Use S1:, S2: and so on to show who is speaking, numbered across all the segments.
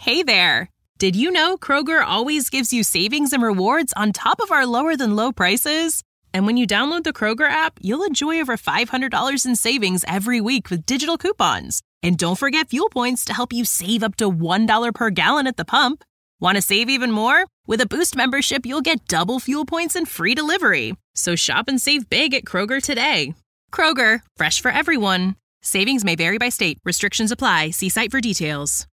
S1: Hey there! Did you know Kroger always gives you savings and rewards on top of our lower-than-low prices? And when you download the Kroger app, you'll enjoy over $500 in savings every week with digital coupons. And don't forget fuel points to help you save up to $1 per gallon at the pump. Want to save even more? With a Boost membership, you'll get double fuel points and free delivery. So shop and save big at Kroger today. Kroger, fresh for everyone. Savings may vary by state. Restrictions apply. See site for details.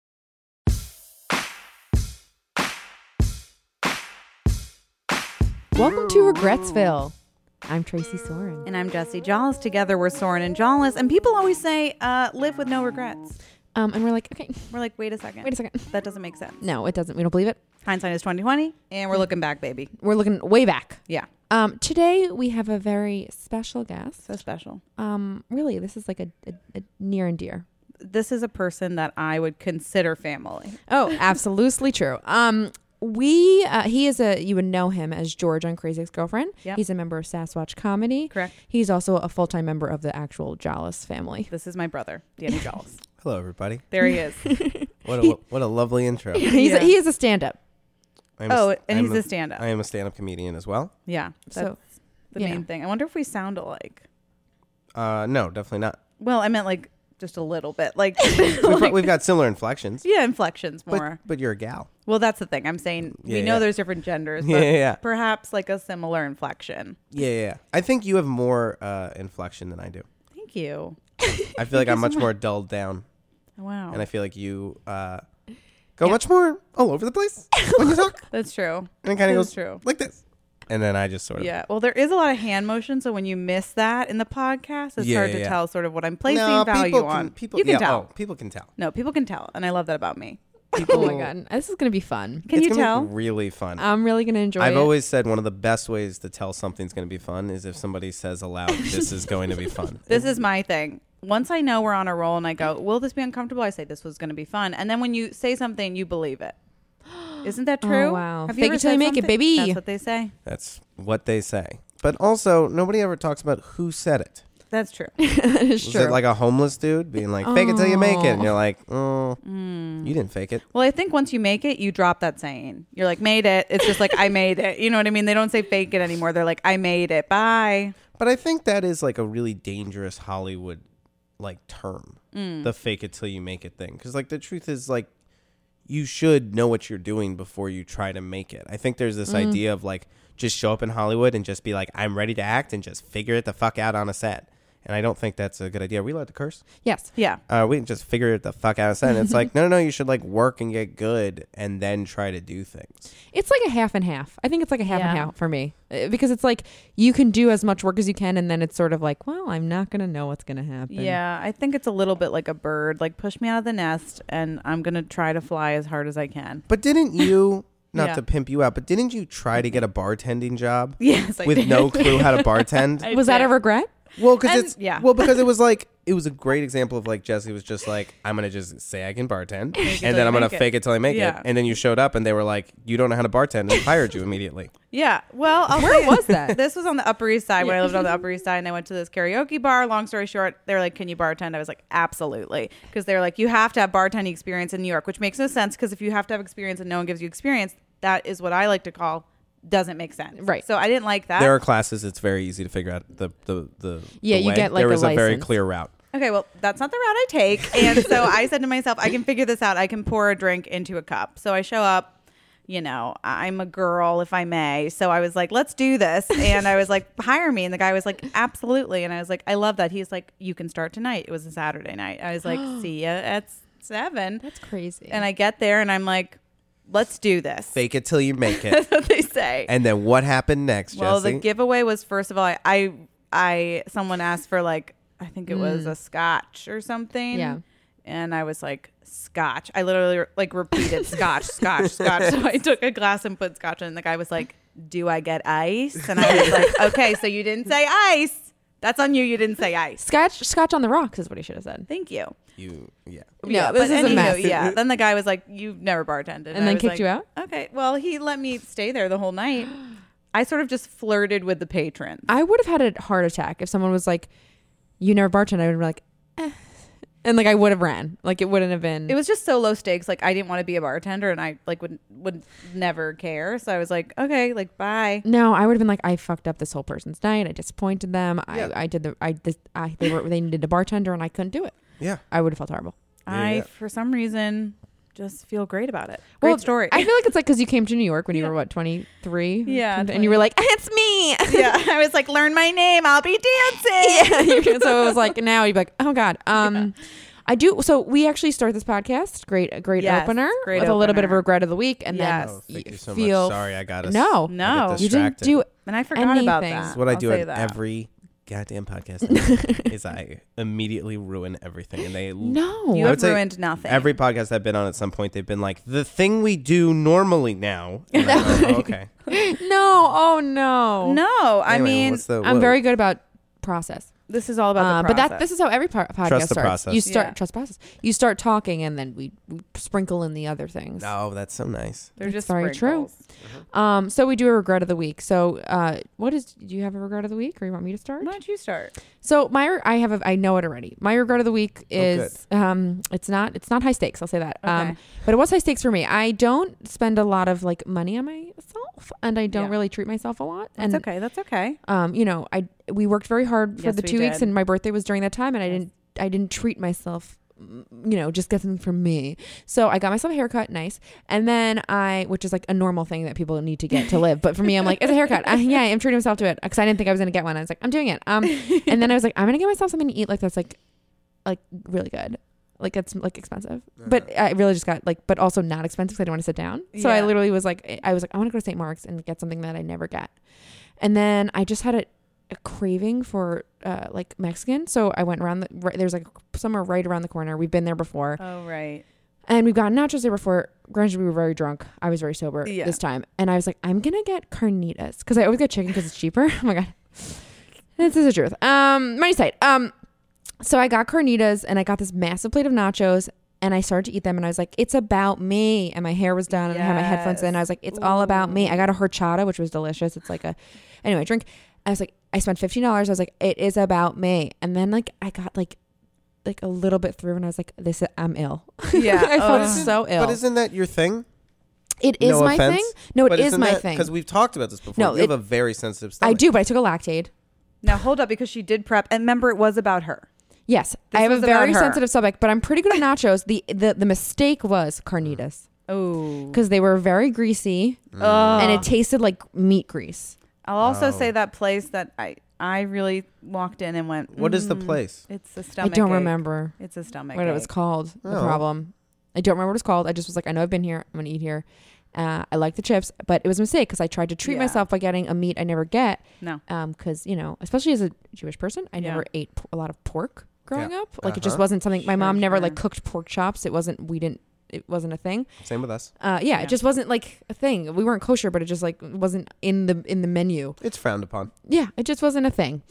S2: Welcome to Regretsville. I'm Tracy Soren.
S3: And I'm Jessie Jollis. Together we're Soren and Jollis. And people always say, live with no regrets.
S2: And we're like, okay.
S3: We're like, wait a second. That doesn't make sense.
S2: No, it doesn't. We don't believe it.
S3: Hindsight is 20/20, and we're looking back, baby.
S2: We're looking way back.
S3: Yeah.
S2: Today we have a very special guest.
S3: So special.
S2: Really, this is like a near and dear.
S3: This is a person that I would consider family.
S2: Oh, absolutely true. He is you would know him as George on Crazy Ex-Girlfriend.
S3: Yep.
S2: He's a member of Sasquatch Comedy.
S3: Correct.
S2: He's also a full-time member of the actual Jollis family.
S3: This is my brother, Danny Jollis.
S4: Hello, everybody.
S3: There he is.
S4: What a lovely intro.
S2: He is a stand-up.
S3: He's a stand-up.
S4: I am a stand-up comedian as well.
S3: Yeah. That's the main thing. I wonder if we sound alike.
S4: No, definitely not.
S3: Well, I meant like just a little bit. Like
S4: We've got similar inflections.
S3: Yeah, inflections more.
S4: But you're a gal.
S3: Well, that's the thing. I'm saying we know there's different genders, but perhaps like a similar inflection.
S4: Yeah. I think you have more inflection than I do.
S3: Thank you.
S4: I feel like I'm much more dulled down.
S3: Wow.
S4: And I feel like you go much more all over the place when you talk.
S3: That's true.
S4: And it kind of goes
S3: true.
S4: like this. And then I just sort of.
S3: Yeah. Well, there is a lot of hand motion. So when you miss that in the podcast, it's hard to tell sort of what I'm placing value on.
S4: You
S3: can tell.
S4: People can tell.
S3: No, people can tell. And I love that about me.
S2: Oh my God. This is going to be fun.
S3: Can you tell?
S4: Be really fun.
S2: I'm really going to enjoy it.
S4: I've always said one of the best ways to tell something's going to be fun is if somebody says aloud, this is going to be fun.
S3: This is my thing. Once I know we're on a roll and I go, will this be uncomfortable? I say this was going to be fun. And then when you say something, you believe it. Isn't that true?
S2: Oh, wow.
S3: Have
S2: Fake
S3: you ever
S2: it till you
S3: said
S2: make it,
S3: something?
S2: baby.
S3: That's what they say.
S4: That's what they say. But also, nobody ever talks about who said it.
S3: That's true.
S2: That is
S4: Was
S2: true.
S4: it like a homeless dude being like, fake it till you make it? And you're like, you didn't fake it.
S3: Well, I think once you make it, you drop that saying. You're like, made it. It's just like, I made it. You know what I mean? They don't say fake it anymore. They're like, I made it. Bye.
S4: But I think that is like a really dangerous Hollywood like term, the fake it till you make it thing. Because like the truth is like, you should know what you're doing before you try to make it. I think there's this idea of like, just show up in Hollywood and just be like, I'm ready to act and just figure it the fuck out on a set. And I don't think that's a good idea. Are we allowed to curse?
S2: Yes.
S3: Yeah.
S4: We can just figure it the fuck out on a set. And it's like, no, you should like work and get good and then try to do things.
S2: It's like a half and half. I think it's like a half and half for me. Because it's like you can do as much work as you can and then it's sort of like, well, I'm not going to know what's going to happen.
S3: Yeah. I think it's a little bit like a bird. Like push me out of the nest and I'm going to try to fly as hard as I can.
S4: But didn't you, not to pimp you out, but didn't you try to get a bartending job?
S3: Yes, I
S4: with
S3: did.
S4: no clue how to bartend?
S2: Was that a regret?
S4: Well, because because it was like, it was a great example of like Jessie was just like, I'm going to just say I can bartend and then I'm going to fake it till I make it. And then you showed up and they were like, you don't know how to bartend and fired you immediately.
S3: Yeah. Well,
S2: where was that?
S3: This was on the Upper East Side when I lived on the Upper East Side and I went to this karaoke bar. Long story short, they were like, can you bartend? I was like, absolutely. Because they were like, you have to have bartending experience in New York, which makes no sense because if you have to have experience and no one gives you experience, that is what I like to call doesn't make sense.
S2: Right.
S3: So I didn't like that.
S4: There are classes it's very easy to figure out the
S2: you
S4: way.
S2: get like
S4: there was a very
S2: license.
S4: clear route.
S3: Okay, well, that's not the route I take. And so I said to myself, I can figure this out. I can pour a drink into a cup. So I show up, you know, I'm a girl, if I may. So I was like, let's do this. And I was like, hire me. And the guy was like, absolutely. And I was like, I love that. He's like, you can start tonight. It was a Saturday night. I was like, see ya at 7.
S2: That's crazy.
S3: And I get there and I'm like, let's do this.
S4: Fake it till you make it.
S3: That's what they say.
S4: And then what happened next,
S3: Well,
S4: Jessie?
S3: the giveaway was, first of all, I someone asked for like, I think it was a scotch or something.
S2: Yeah.
S3: And I was like, scotch. I literally like repeated scotch. So I took a glass and put scotch in. And the guy was like, do I get ice? And I was like, okay, so you didn't say ice. That's on you. You didn't say ice.
S2: Scotch on the rocks is what he should have said.
S3: Thank you.
S2: No, this is a mess.
S3: Yeah. Then the guy was like, you've never bartended.
S2: And then
S3: I was
S2: kicked
S3: like,
S2: you out?
S3: Okay. Well, he let me stay there the whole night. I sort of just flirted with the patrons.
S2: I would have had a heart attack if someone was like, you never bartend. I would be like, And like I would have ran. Like it wouldn't have been.
S3: It was just so low stakes. Like I didn't want to be a bartender, and I like would never care. So I was like, okay, like bye.
S2: No, I would have been like, I fucked up this whole person's night. I disappointed them.
S4: Yeah.
S2: They needed a bartender, and I couldn't do it.
S4: Yeah.
S2: I would have felt horrible.
S4: Yeah.
S3: For some reason, just feel great about it. Great story.
S2: I feel like it's like because you came to New York when you were what 23.
S3: Yeah,
S2: and you were like, it's me.
S3: Yeah, I was like, learn my name. I'll be dancing.
S2: Yeah. So it was like now you'd be like, oh God. I do. So we actually start this podcast. Great
S3: Yes,
S2: opener
S3: great
S2: with a little bit of
S3: opener.
S2: regret of the week, and
S3: Yes.
S2: then
S4: Oh, thank you so
S2: feel
S4: much. Sorry, I got us.
S2: No.
S4: I
S3: No.
S4: get
S2: you didn't
S4: distracted.
S2: do
S3: And I forgot about
S2: anything.
S3: that.
S4: That's what I
S3: I'll
S4: do
S3: say
S4: at
S3: that.
S4: every goddamn podcast is I immediately ruin everything, and they
S2: No.
S3: You
S4: I
S3: have
S4: would say
S3: ruined nothing.
S4: Every podcast I've been on, at some point they've been like, the thing we do normally now. And I'm like, oh, okay.
S2: No. Oh no.
S3: No, I
S4: Anyway,
S3: mean,
S4: what's the-
S2: I'm
S4: what-
S2: very good about process.
S3: this is all about the
S2: But
S3: process.
S2: this is how every podcast
S4: Trust the
S2: starts.
S4: process.
S2: You start
S3: Yeah.
S2: trust process. You start talking, and then we sprinkle in the other things.
S4: Oh, that's so nice.
S3: They're
S2: That's
S3: just
S2: very true.
S3: sprinkles.
S2: So we do a regret of the week. So do you have a regret of the week, or you want me to start?
S3: Why don't you start?
S2: So I know it already. My regret of the week is it's not high stakes. I'll say that.
S3: Okay.
S2: But it was high stakes for me. I don't spend a lot of like money on myself, and I don't
S3: Yeah.
S2: really treat myself a lot.
S3: That's
S2: and
S3: okay. That's okay.
S2: we worked very hard for
S3: Yes,
S2: the
S3: we
S2: 2 weeks,
S3: did.
S2: and my birthday was during that time, and
S3: Yes.
S2: I didn't treat myself. Just get something for me. So I got myself a haircut, nice, and then which is like a normal thing that people need to get to live, but for me, I'm like, it's a haircut. Yeah, I'm treating myself to it because I didn't think I was gonna get one. I was like, I'm doing it. And then I was like, I'm gonna get myself something to eat like that's like really good. Like it's like expensive, but I really just got like, but also not expensive because I don't want to sit down. So I
S3: Yeah.
S2: literally was like, I want to go to St. Mark's and get something that I never get. And then I just had a craving for like Mexican. So I went around there's like somewhere right around the corner. We've been there before.
S3: Oh, right.
S2: And we've gotten nachos there before. Granted, we were very drunk. I was very sober
S3: Yeah.
S2: this time. And I was like, I'm going to get carnitas because I always get chicken because it's cheaper. Oh my God. This is the truth. Money's tight. So I got carnitas and I got this massive plate of nachos and I started to eat them and I was like, it's about me. And my hair was done and I had my headphones in. I was like, it's all about me. I got a horchata, which was delicious. It's like anyway, drink. I was like, I spent $15. I was like, it is about me. And then like, I got like a little bit through and I was like, I'm ill.
S3: Yeah.
S2: I felt
S3: Ugh.
S2: so ill.
S4: But isn't that your thing?
S2: It is
S4: No
S2: my
S4: offense,
S2: thing. No, it
S4: but
S2: is
S4: isn't
S2: my
S4: that-
S2: thing.
S4: Because we've talked about this before.
S2: No,
S4: You have a very sensitive stomach.
S2: I do, but I took a Lactaid.
S3: Now hold up, because she did prep, and remember, it was about her.
S2: Yes,
S3: This
S2: I have a
S3: was about
S2: very
S3: her.
S2: sensitive stomach, but I'm pretty good at nachos. The mistake was carnitas
S3: Oh,
S2: because they were very greasy and it tasted like meat grease.
S3: I'll also
S4: Oh.
S3: say that place that I really walked in and went.
S4: What is the place?
S3: It's a
S2: I
S3: stomach.
S2: don't
S3: ache.
S2: remember
S3: It's a stomach.
S2: what it was
S3: ache.
S2: called. The
S4: Oh.
S2: problem. I don't remember what it's called. I just was like, I know I've been here. I'm gonna eat here. I like the chips, but it was a mistake because I tried to treat
S3: Yeah.
S2: myself by getting a meat I never get.
S3: No.
S2: Because especially as a Jewish person, I
S3: Yeah.
S2: never ate a lot of pork growing
S4: Yeah.
S2: up. Like it just
S4: Uh-huh.
S2: wasn't something. My mom
S3: Sure,
S2: never
S3: sure.
S2: like cooked pork chops. It wasn't a thing.
S4: Same with us.
S2: Yeah, it just wasn't like a thing. We weren't kosher, but it just like wasn't in the menu.
S4: It's frowned upon.
S2: Yeah, it just wasn't a thing.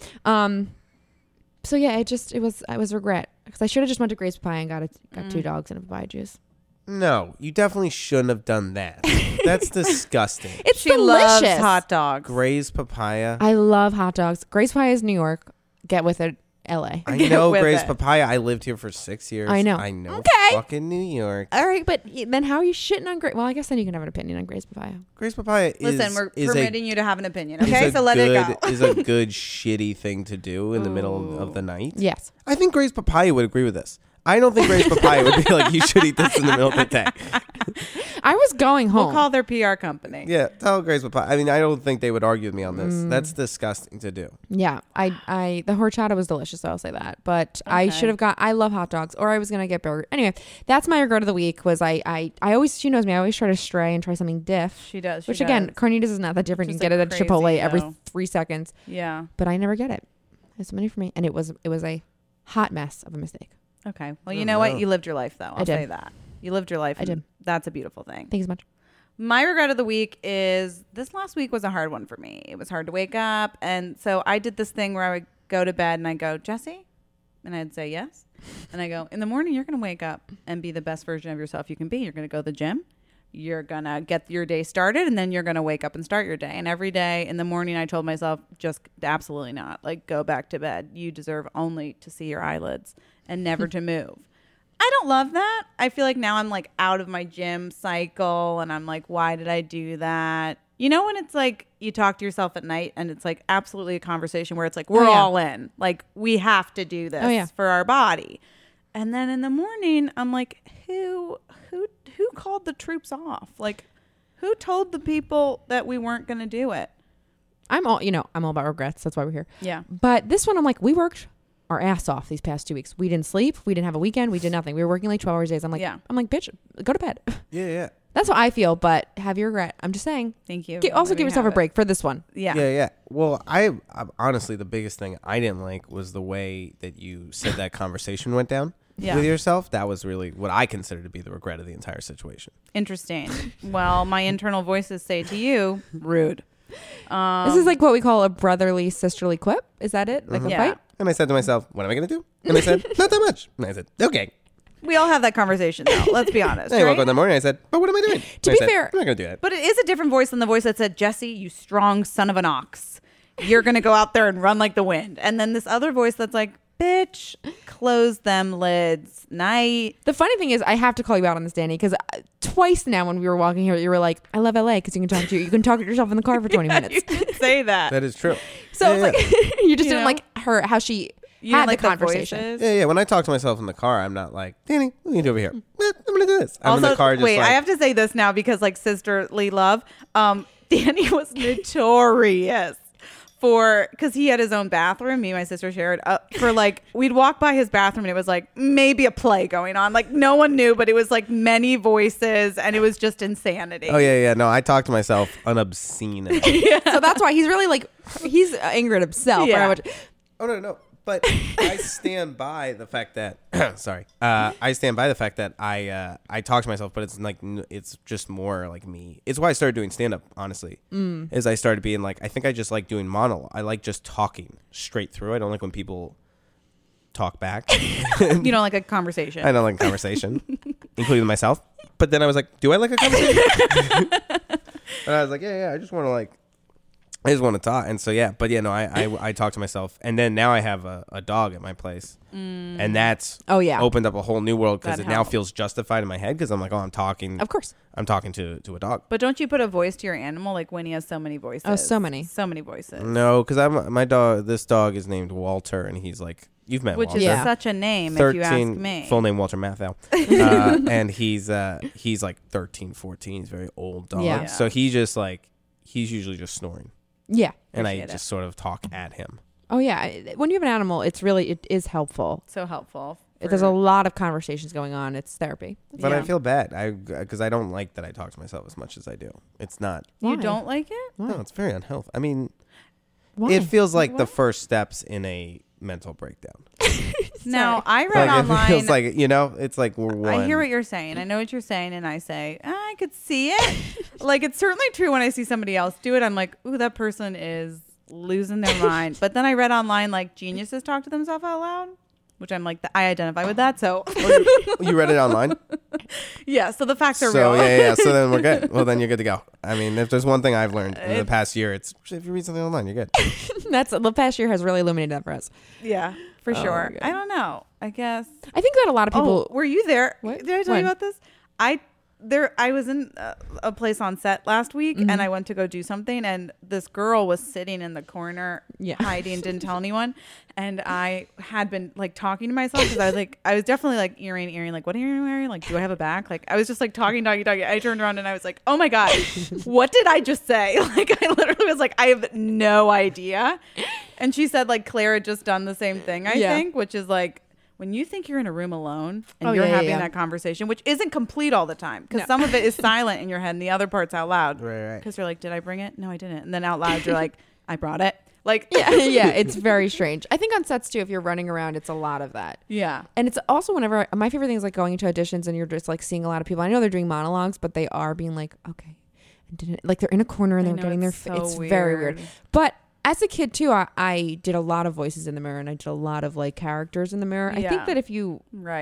S2: So yeah, I was regret because I should have just went to Grace Papaya and got 2 dogs and a papaya juice.
S4: No, you definitely shouldn't have done that. That's disgusting.
S2: It's
S3: She
S2: delicious.
S3: loves hot dogs.
S4: Gray's papaya.
S2: I love hot dogs. Grace Papaya is New York. Get with it, LA.
S4: I know
S3: with
S4: Gray's
S3: it.
S4: papaya. I lived here for 6 years.
S2: I know.
S4: I know.
S2: Okay.
S4: Fucking New York.
S2: All right, but then how are you shitting on Grace? Well, I guess then you can have an opinion on Grace Papaya.
S4: Gray's papaya
S3: Listen, we're
S4: is
S3: permitting you to have an opinion.
S4: is
S3: Okay,
S4: a
S3: so let it go.
S4: is a good shitty thing to do in the middle of the night.
S2: Yes.
S4: I think Gray's papaya would agree with this. I don't think Gray's papaya would be like, you should eat this in the middle of the day.
S2: I was going home.
S3: We'll call their PR company.
S4: Yeah, tell Gray's papaya. I mean, I don't think they would argue with me on this. That's disgusting to do.
S2: Yeah, the horchata was delicious. I'll say that, but I
S3: Okay.
S2: should have got. I love hot dogs, or I was gonna get burger. Anyway, that's my regret of the week. Was I always, she knows me. I always try to stray and try something diff.
S3: She does.
S2: Which again, carnitas is not that different.
S3: Just
S2: you can get
S3: like
S2: it at Chipotle
S3: crazy,
S2: every
S3: though.
S2: 3 seconds,
S3: Yeah.
S2: but I never get it. It's money for me, and it was a hot mess of a mistake.
S3: Okay. Well,
S4: I
S3: you
S4: don't
S3: know
S4: know.
S3: what? You lived your life, though. I'll
S2: did.
S3: say that. You lived your life.
S2: I did.
S3: and That's a beautiful thing.
S2: Thank you so much.
S3: My regret of the week is this last week was a hard one for me. It was hard to wake up. And so I did this thing where I would go to bed and I'd go, Jesse? And I'd say yes. And I go, in the morning, you're going to wake up and be the best version of yourself you can be. You're going to go to the gym. You're going to get your day started, and then you're going to wake up and start your day. And every day in the morning, I told myself, just absolutely not. Like, go back to bed. You deserve only to see your eyelids and never to move. I don't love that. I feel like now I'm like out of my gym cycle and I'm like, why did I do that? You know, when it's like you talk to yourself at night and it's like absolutely a conversation where it's like, we're all in, like we have to do this for our body. And then in the morning, I'm like, who called the troops off? Like, who told the people that we weren't going to do it?
S2: I'm all about regrets. That's why we're here.
S3: Yeah.
S2: But this one, I'm like, we worked our ass off these past 2 weeks. We didn't sleep. We didn't have a weekend. We did nothing. We were working like 12 hours days. I'm like, bitch, go to bed.
S4: Yeah.
S2: That's how I feel. But have your regret. I'm just saying.
S3: Thank you.
S2: Also give yourself a break for this one.
S3: Yeah.
S4: Well, I honestly, the biggest thing I didn't like was the way that you said that conversation went down with yourself. That was really what I consider to be the regret of the entire situation.
S3: Interesting. Well, my internal voices say to you, rude.
S2: This is like what we call a brotherly, sisterly quip. Is that it? Like a fight?
S4: And I said to myself, what am I going to do? And I said, not that much. And I said, okay.
S3: We all have that conversation, though. Let's be honest.
S4: I woke up in the morning. I said, but what am I doing?
S2: To be fair,
S4: I'm not going to do that.
S3: But it is a different voice than the voice that said, Jesse, you strong son of an ox. You're going to go out there and run like the wind. And then this other voice that's like, bitch, close them lids. Night.
S2: The funny thing is, I have to call you out on this, Danny, because twice now when we were walking here, you were like, I love LA because you can talk to yourself in the car for 20 minutes.
S3: You did say that.
S4: That is true.
S2: So it's like, you just didn't like how she had the conversation.
S4: Yeah. When I talk to myself in the car, I'm not like, Danny, what are you do over here? I'm going to do this. I'm in the car just
S3: wait, I have to say this now because like sisterly love. Danny was notorious because he had his own bathroom. Me and my sister shared for like, we'd walk by his bathroom and it was like maybe a play going on. Like no one knew, but it was like many voices and it was just insanity.
S4: Oh yeah. No, I talk to myself an obscene amount.
S2: So that's why he's really like, he's angry at himself.
S3: Yeah.
S4: Oh no. But I stand by the fact that I stand by the fact that I talk to myself, but it's like it's just more like me. It's why I started doing stand up. Honestly, is I started being like, I think I just like doing monologue. I like just talking straight through. I don't like when people talk back.
S3: You don't like a conversation.
S4: I don't like a conversation, including myself. But then I was like, do I like a conversation? And I was like, yeah. I just want to talk. And so, no, I talk to myself. And then now I have a dog at my place. And that's opened up a whole new world because it now feels justified in my head because I'm like, I'm talking.
S2: Of course.
S4: I'm talking to a dog.
S3: But don't you put a voice to your animal? Like Winnie has so many voices.
S2: Oh, so many.
S3: So many voices.
S4: No, because this dog is named Walter and he's like, you've met
S3: Which
S4: Walter.
S3: is such a name if you ask me.
S4: Full name Walter Matthau. And he's like 13, 14. He's a very old dog.
S2: Yeah.
S4: So he's usually just snoring.
S2: Yeah.
S4: And I just sort of talk at him.
S2: Oh, yeah. When you have an animal, it is helpful.
S3: So helpful.
S2: There's a lot of conversations going on. It's therapy.
S4: But I feel bad because I don't like that I talk to myself as much as I do. It's not.
S3: You don't like it?
S2: Why?
S4: No, it's very unhealthy. I mean,
S2: Why?
S4: it feels like the first steps in a mental breakdown.
S3: Now, I read online.
S4: It feels like, it's like we're one.
S3: I hear what you're saying. I know what you're saying. And I say, I could see it. Like, it's certainly true when I see somebody else do it. I'm like, ooh, that person is losing their mind. But then I read online, like, geniuses talk to themselves out loud, which I'm like, I identify with that. So
S4: you read it online?
S3: Yeah. So the facts are
S4: real.
S3: real.
S4: Yeah. So then we're good. Well, then you're good to go. I mean, if there's one thing I've learned in the past year, it's if you read something online, you're good.
S2: The past year has really illuminated that for us.
S3: Yeah, for sure. I don't know. I guess.
S2: I think that a lot of people.
S3: Were you there?
S2: What?
S3: Did I tell you about this? I was in a place on set last week and I went to go do something and this girl was sitting in the corner hiding, didn't tell anyone. And I had been like talking to myself because I was definitely like earring, like, what are you wearing? Like, do I have a back? Like, I was just like talking. I turned around and I was like, oh my God, what did I just say? Like, I literally was like, I have no idea. And she said like Claire had just done the same thing, I think, which is like, when you think you're in a room alone and you're having that conversation, which isn't complete all the time because some of it is silent in your head and the other part's out loud.
S4: Right.
S3: Because you're like, did I bring it? No, I didn't. And then out loud, you're like, I brought it. Like,
S2: yeah, it's very strange. I think on sets too, if you're running around, it's a lot of that.
S3: Yeah.
S2: And it's also whenever my favorite thing is like going into auditions and you're just like seeing a lot of people. I know they're doing monologues, but they are being like, okay, like they're in a corner and they're getting their. It's very weird. But as a kid too, I did a lot of voices in the mirror and I did a lot of like characters in the mirror. I think that if you're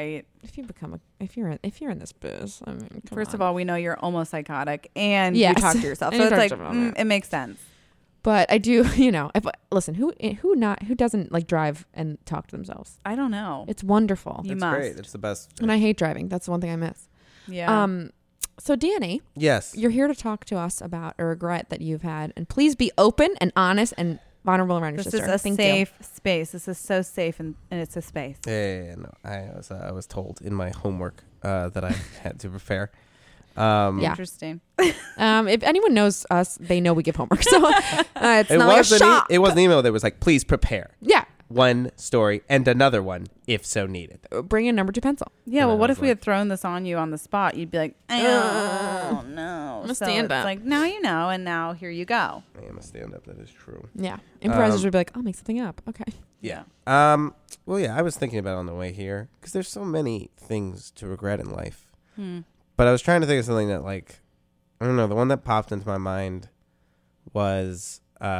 S2: in this biz, I mean,
S3: first of all, we know you're almost psychotic and you talk to yourself, so it's like it makes sense.
S2: But I do, listen, who doesn't like drive and talk to themselves?
S3: I don't know.
S2: It's wonderful.
S3: You
S4: It's
S3: must.
S4: great. It's the best.
S2: And I hate driving. That's the one thing I miss.
S3: Yeah.
S2: So Danny,
S4: Yes.
S2: you're here to talk to us about a regret that you've had, and please be open and honest and vulnerable around your
S3: This
S2: sister.
S3: is a
S2: Thank
S3: safe space. This is so safe, and it's a space.
S4: Yeah, no. I was told in my homework that I had to prepare.
S2: Yeah.
S3: Interesting.
S2: If anyone knows us, they know we give homework. So it's
S4: It
S2: not like a
S4: was
S2: shock.
S4: it was an email that was like, please prepare
S2: Yeah.
S4: one story and another one if so needed.
S2: Bring a number 2 pencil.
S3: Yeah.
S4: And
S3: Well,
S4: I
S3: what
S4: was
S3: if we
S4: like-
S3: had thrown this on you on the spot? You'd be like, oh no.
S2: I'm a
S3: So
S2: stand-up.
S3: It's like, now you know, and now here you go.
S4: I am a stand-up. That is true.
S2: Yeah. Improvisers would be like, I'll make something up. Okay.
S4: Yeah. Well, yeah. I was thinking about it on the way here because there's so many things to regret in life. But I was trying to think of something that, like, I don't know. The one that popped into my mind was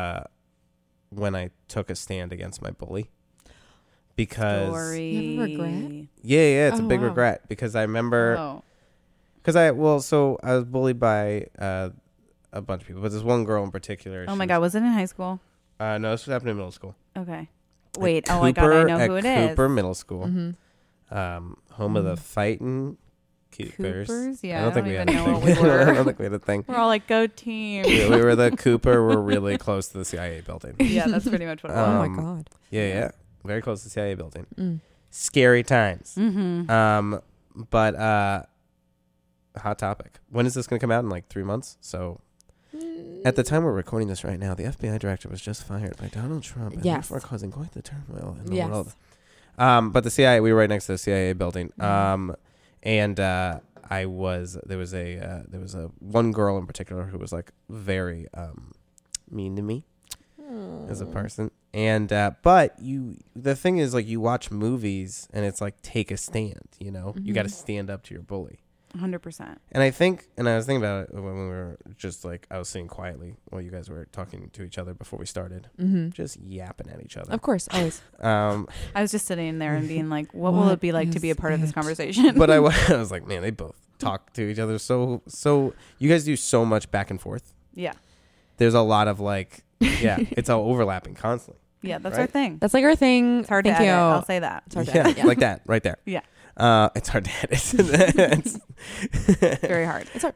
S4: when I took a stand against my bully. Because
S3: Story.
S2: You have a regret?
S4: yeah, it's a
S2: Oh,
S4: big
S2: wow.
S4: regret because I remember.
S3: Oh.
S4: Because I was bullied by a bunch of people, but this one girl in particular.
S3: Oh
S4: she
S3: my God. Was it in high school?
S4: No, this was happening in middle school.
S3: Okay. Wait.
S4: At
S3: Oh my God. I know
S4: at
S3: who it is.
S4: Cooper Middle School,
S2: Mm-hmm.
S4: home of the fighting Coopers.
S3: Coopers? Yeah,
S4: I don't think we had a
S3: even know
S4: thing.
S3: what we were.
S4: I don't think we had a thing.
S3: We're all like, go team.
S4: We were the Cooper. We're really close to the CIA building.
S3: Yeah, that's pretty much what it was.
S2: Oh my
S4: Um,
S2: God.
S4: Yeah, very close to the CIA building.
S2: Mm.
S4: Scary times.
S3: Mm-hmm.
S4: But hot topic. When is this going to come out? In like 3 months? So at the time we're recording this right now, the FBI director was just fired by Donald Trump. And
S2: Yes.
S4: therefore causing quite the turmoil in the
S2: Yes.
S4: world. But the CIA, we were right next to the CIA building. And there was a one girl in particular who was like very mean to me as a person. And but the thing is, like, you watch movies and it's like, take a stand, you know? You got to stand up to your bully.
S3: 100%.
S4: And I was thinking about it when we were just like, I was sitting quietly while you guys were talking to each other before we started, just yapping at each other.
S2: Of course, always.
S3: I was just sitting there and being like, what will
S2: What
S3: it be like to be a
S2: is
S3: part of this
S2: it?
S3: conversation?
S4: But I was like, man, they both talk to each other so you guys do so much back and forth.
S3: Yeah.
S4: There's a lot of like, yeah, it's all overlapping constantly.
S3: Yeah, that's
S4: Right?
S3: our thing.
S2: That's like our thing.
S3: It's hard
S2: Thank
S3: to
S2: you.
S3: edit. I'll say that.
S2: It's hard to
S4: Yeah,
S2: edit, yeah.
S4: like that right there.
S3: Yeah.
S4: It's hard to edit.
S3: Very hard.
S2: It's hard.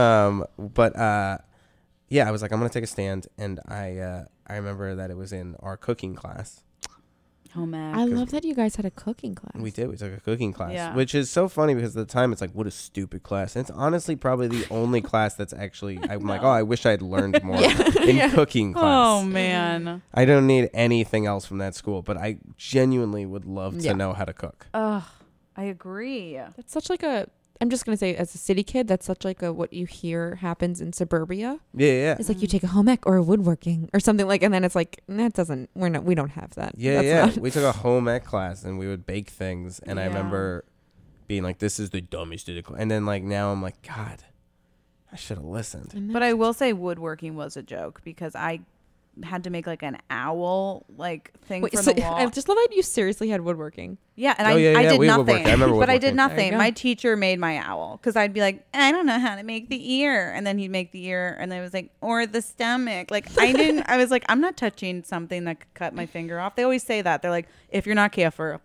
S4: But yeah, I was like, I'm gonna take a stand, and I remember that it was in our cooking class.
S3: Home ec.
S2: I love that you guys had a cooking class.
S4: We did. We took a cooking class,
S3: Yeah.
S4: which is so funny because at the time it's like, what a stupid class. And it's honestly probably the only class that's actually, I'm like, oh, I wish I'd learned more in cooking class.
S3: Oh, man.
S4: I don't need anything else from that school, but I genuinely would love to
S2: Yeah.
S4: know how to cook.
S3: Ugh. I agree.
S2: That's such like a. I'm just gonna say, as a city kid, that's such like a what you hear happens in suburbia.
S4: Yeah.
S2: It's like you take a home ec or a woodworking or something like, and then it's like that doesn't. We don't have that.
S4: Yeah,
S2: That's not-
S4: We took a home ec class and we would bake things, and I
S3: Yeah.
S4: remember being like, "This is the dumbest thing." And then like now I'm like, God, I should have listened.
S3: But I will say woodworking was a joke because I had to make like an owl like thing
S2: Wait,
S3: from
S2: so
S3: the wall.
S2: I just love that you seriously had woodworking.
S3: Yeah, and
S4: Oh,
S3: I
S4: yeah,
S3: did
S4: we
S3: nothing.
S4: woodworked. I remember
S3: but I
S4: woodworking.
S3: did
S2: There you
S3: nothing.
S2: go.
S3: My teacher made my owl because I'd be like, I don't know how to make the ear, and then he'd make the ear, and then it was like, or the stomach. Like I didn't. I was like, I'm not touching something that could cut my finger off. They always say that. They're like, if you're not careful.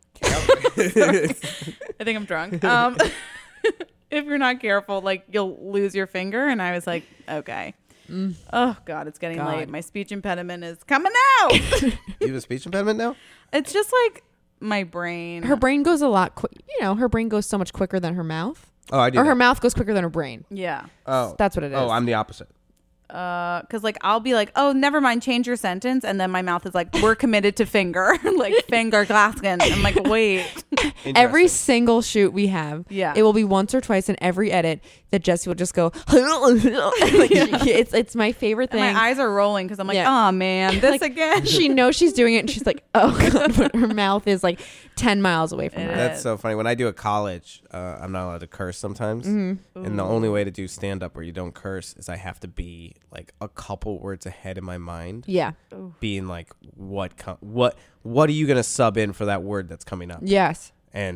S3: I think I'm drunk. If you're not careful, like you'll lose your finger. And I was like, okay. Oh God, it's getting
S2: God.
S3: late. My speech impediment is coming out.
S4: You have a speech impediment now?
S3: It's just like my brain.
S2: Her brain goes a lot quick. You know, her brain goes so much quicker than her mouth,
S4: Oh, I do.
S2: or
S4: that.
S2: her mouth goes quicker than her brain.
S3: Yeah.
S4: Oh,
S2: That's what it is.
S4: Oh, I'm the opposite.
S3: Because like I'll be like, oh, never mind, change your sentence, and then my mouth is like, we're committed to finger, like finger Glaskin. I'm like, wait.
S2: Every
S4: Interesting.
S2: single shoot we have,
S3: Yeah.
S2: it will be once or twice in every edit that Jesse will just go. Like, it's my favorite
S3: And
S2: thing.
S3: my eyes are rolling because I'm like,
S2: Yeah.
S3: oh man, this
S2: Like,
S3: again.
S2: She knows she's doing it, and she's like, "Oh God!" But her mouth is like 10 miles away from
S3: It
S2: her.
S3: is.
S4: That's so funny. When I do a college, I'm not allowed to curse sometimes.
S2: Mm-hmm.
S4: And the only way to do stand up where you don't curse is I have to be like a couple words ahead in my mind,
S2: Yeah.
S4: being like, what are you going to sub in for that word that's coming up?
S2: Yes.
S4: And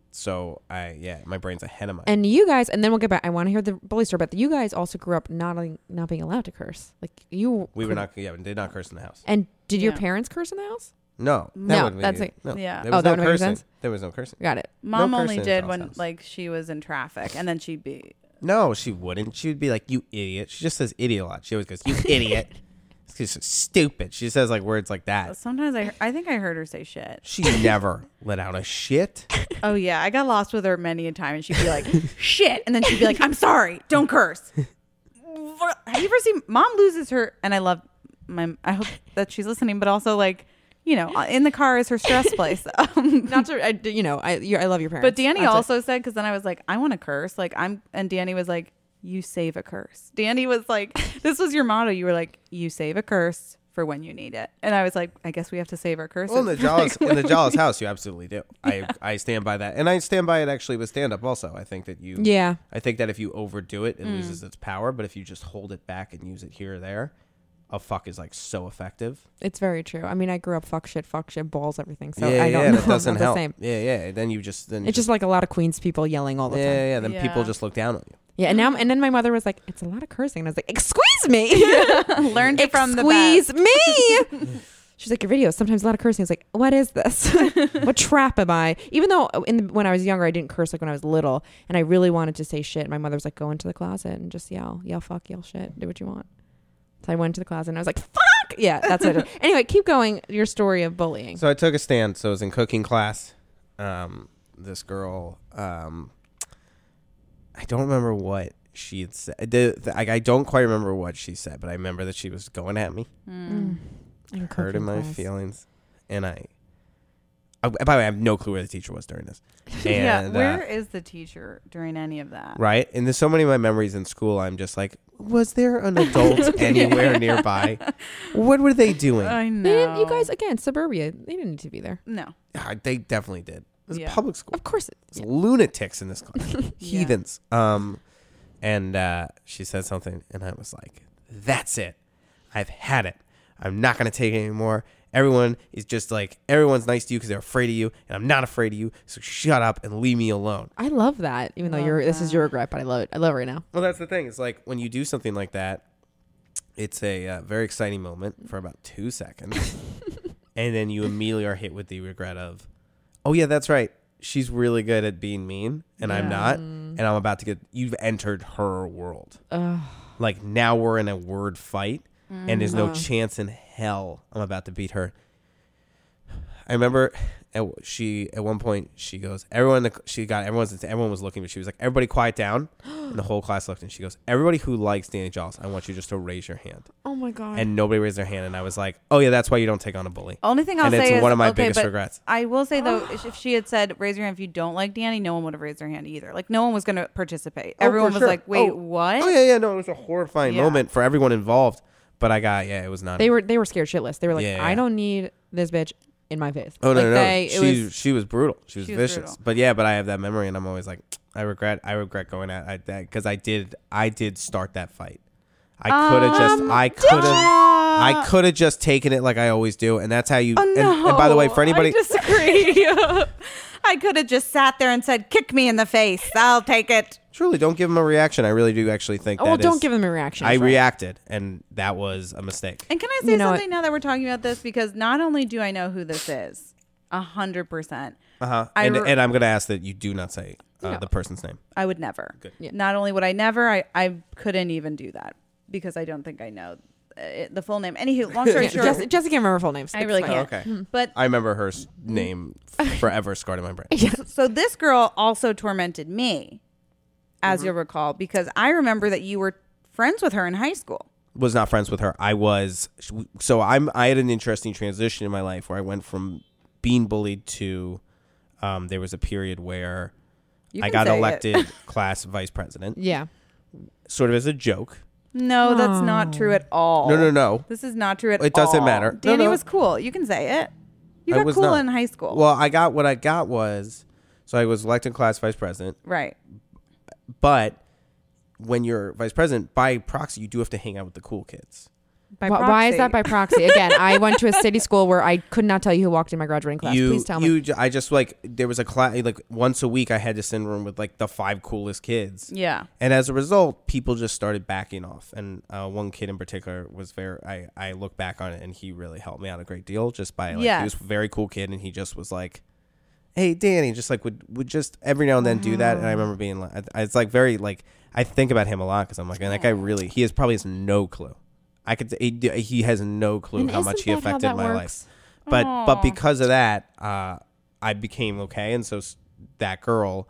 S4: So my brain's ahead of mine.
S2: And you guys, and then we'll get back. I want to hear the bully story, but you guys also grew up not being allowed to curse. Like you,
S4: we were not. Yeah, we did not curse in the house.
S2: And did your
S3: Yeah.
S2: parents curse in the house?
S4: No,
S2: No, that's it.
S4: no.
S3: Yeah.
S4: There was
S2: that
S4: no
S2: would make
S4: cursing.
S2: sense?
S4: There was no cursing.
S2: Got it.
S3: Mom
S4: No
S3: only
S4: cursing in
S3: did
S4: Charles'
S3: when
S4: house.
S3: like she was in traffic, and then she'd be.
S4: No, she wouldn't. She would be like, "You idiot." She just says "idiot" a lot. She always goes, "You idiot." She's so stupid. She says like words like that.
S3: Sometimes I think I heard her say shit.
S4: She never let out a shit.
S3: Oh yeah, I got lost with her many a time, and she'd be like, "Shit," and then she'd be like, "I'm sorry, don't curse." Have you ever seen Mom loses her? And I hope that she's listening, but also like, you know, in the car is her stress place.
S2: Not to, I love your parents.
S3: But Danny
S2: That's it.
S3: also said, because then I was like, I want to curse. Like and Danny was like, you save a curse. Danny was like, this was your motto. You were like, you save a curse for when you need it. And I was like, I guess we have to save our curses.
S4: Well, in the Jaws house, you absolutely do. I stand by that, and I stand by it actually with stand up. Also, I think that I think that if you overdo it, it loses its power. But if you just hold it back and use it here or there, a fuck is like so effective.
S2: It's very true. I mean, I grew up fuck shit, balls, everything. So
S4: yeah,
S2: I don't know.
S4: that doesn't
S2: Not the
S4: help.
S2: same.
S4: Yeah. Then
S2: It's just like a lot of Queens people yelling all the time.
S4: yeah. Then
S3: Yeah.
S4: people just look down on you.
S2: Yeah, and then my mother was like, "It's a lot of cursing," and I was like, "Excuse me,
S3: Learned it from the
S2: excuse
S3: best.
S2: me." She's like, "Your videos sometimes a lot of cursing." I was like, "What is this? What trap am I?" Even though when I was younger, I didn't curse like when I was little, and I really wanted to say shit. My mother was like, "Go into the closet and just yell, fuck, yell shit, do what you want." So I went to the closet and I was like, "Fuck!" Yeah, that's it. Anyway, keep going. Your story of bullying.
S4: So I took a stand. So I was in cooking class. This girl, I don't remember what she had said. I don't quite remember what she said, but I remember that she was going at me, hurting my feelings, and by the way, I have no clue where the teacher was during this.
S3: Yeah,
S4: And,
S3: where is the teacher during any of that?
S4: right? And there's so many of my memories in school. I'm just like, was there an adult anywhere nearby? What were they doing?
S3: I know.
S2: They didn't, you guys, again, suburbia. They didn't need to be there.
S3: No.
S4: They definitely did. It was a
S3: Yeah.
S4: public school.
S2: Of course.
S4: There's lunatics in this class. Heathens. And she said something, and I was like, that's it. I've had it. I'm not going to take it anymore. Everyone is just like, everyone's nice to you because they're afraid of you, and I'm not afraid of you, so shut up and leave me alone.
S2: I love that, even though this is your regret, but I love it. I love it right now.
S4: Well, that's the thing. It's like when you do something like that, it's a very exciting moment for about 2 seconds, and then you immediately are hit with the regret of, oh, yeah, that's right. She's really good at being mean, and I'm not, and I'm about to you've entered her world. Like, now we're in a word fight, and there's no chance in hell I'm about to beat her. I remember at one point she goes, everyone was looking, but she was like, everybody quiet down. And the whole class looked, and she goes, everybody who likes Danny Jaws, I want you just to raise your hand.
S2: Oh my God.
S4: And nobody raised their hand, and I was like, oh yeah, that's why you don't take on a bully.
S3: Only thing I'll
S4: And
S3: say
S4: it's
S3: is
S4: one of my
S3: okay,
S4: biggest
S3: but
S4: regrets.
S3: I will say though, if she had said raise your hand if you don't like Danny, no one would have raised their hand either. Like no one was going to participate. Everyone was like, wait, what?
S4: Oh yeah, no, it was a horrifying moment for everyone involved. But it was not.
S2: They were scared shitless. They were like,
S4: Yeah.
S2: I don't need this bitch in my face.
S4: Oh no,
S2: like
S4: no, she was brutal. She was
S3: She was
S4: vicious.
S3: brutal.
S4: But I have that memory, and I'm always like, I regret going at that because I did start that fight. I could have just taken it like I always do, and that's how you.
S3: Oh, no.
S4: And by the way, for anybody,
S3: I disagree. I could have just sat there and said, kick me in the face. I'll take it.
S4: truly don't give them a reaction. I really do actually think.
S2: Don't give them a reaction.
S4: I
S2: Right.
S4: reacted, and that was a mistake.
S3: And can I say something now that we're talking about this? Because not only do I know who this is, 100%.
S4: And I'm going to ask that you do not say the person's name.
S3: I would never.
S4: Good.
S2: Yeah.
S3: Not only would I never, I couldn't even do that because I don't think I know the full name. Anywho, long story short,
S2: Jessica can't remember full names.
S3: I really
S2: It's fine.
S3: can't.
S4: Okay.
S3: But
S4: I remember her name forever scarred in my brain.
S3: so this girl also tormented me, as you'll recall, because I remember that you were friends with her in high school.
S4: Was not friends with her. I had an interesting transition in my life where I went from being bullied to there was a period where
S3: You
S4: I
S3: can
S4: got
S3: say
S4: elected
S3: it.
S4: class vice president,
S2: Yeah.
S4: sort of as a joke.
S3: No, that's not true at all.
S4: No.
S3: This is not true at all.
S4: It doesn't matter. No,
S3: Danny
S4: no.
S3: was cool. You can say it. You
S4: I
S3: got
S4: was
S3: cool
S4: not.
S3: in high school.
S4: Well, what I got was, so I was elected class vice president,
S3: right.
S4: but when you're vice president, by proxy, you do have to hang out with the cool kids.
S3: By
S2: Why is
S3: proxy.
S2: that by proxy? Again, I went to a city school where I could not tell you who walked in my graduating class. Please tell me.
S4: I just like there was a class like once a week I had to sit in a room with like the 5 coolest kids.
S3: Yeah.
S4: And as a result, people just started backing off. And one kid in particular was I look back on it and he really helped me out a great deal just by like, he was a very cool kid and he just was like, hey, Danny, just like would just every now and then do that. And I remember being like, it's like very like, I think about him a lot because I'm like, and that guy really, he has no clue. He has no clue how much he affected my life. But because of that, I became okay. And so that girl,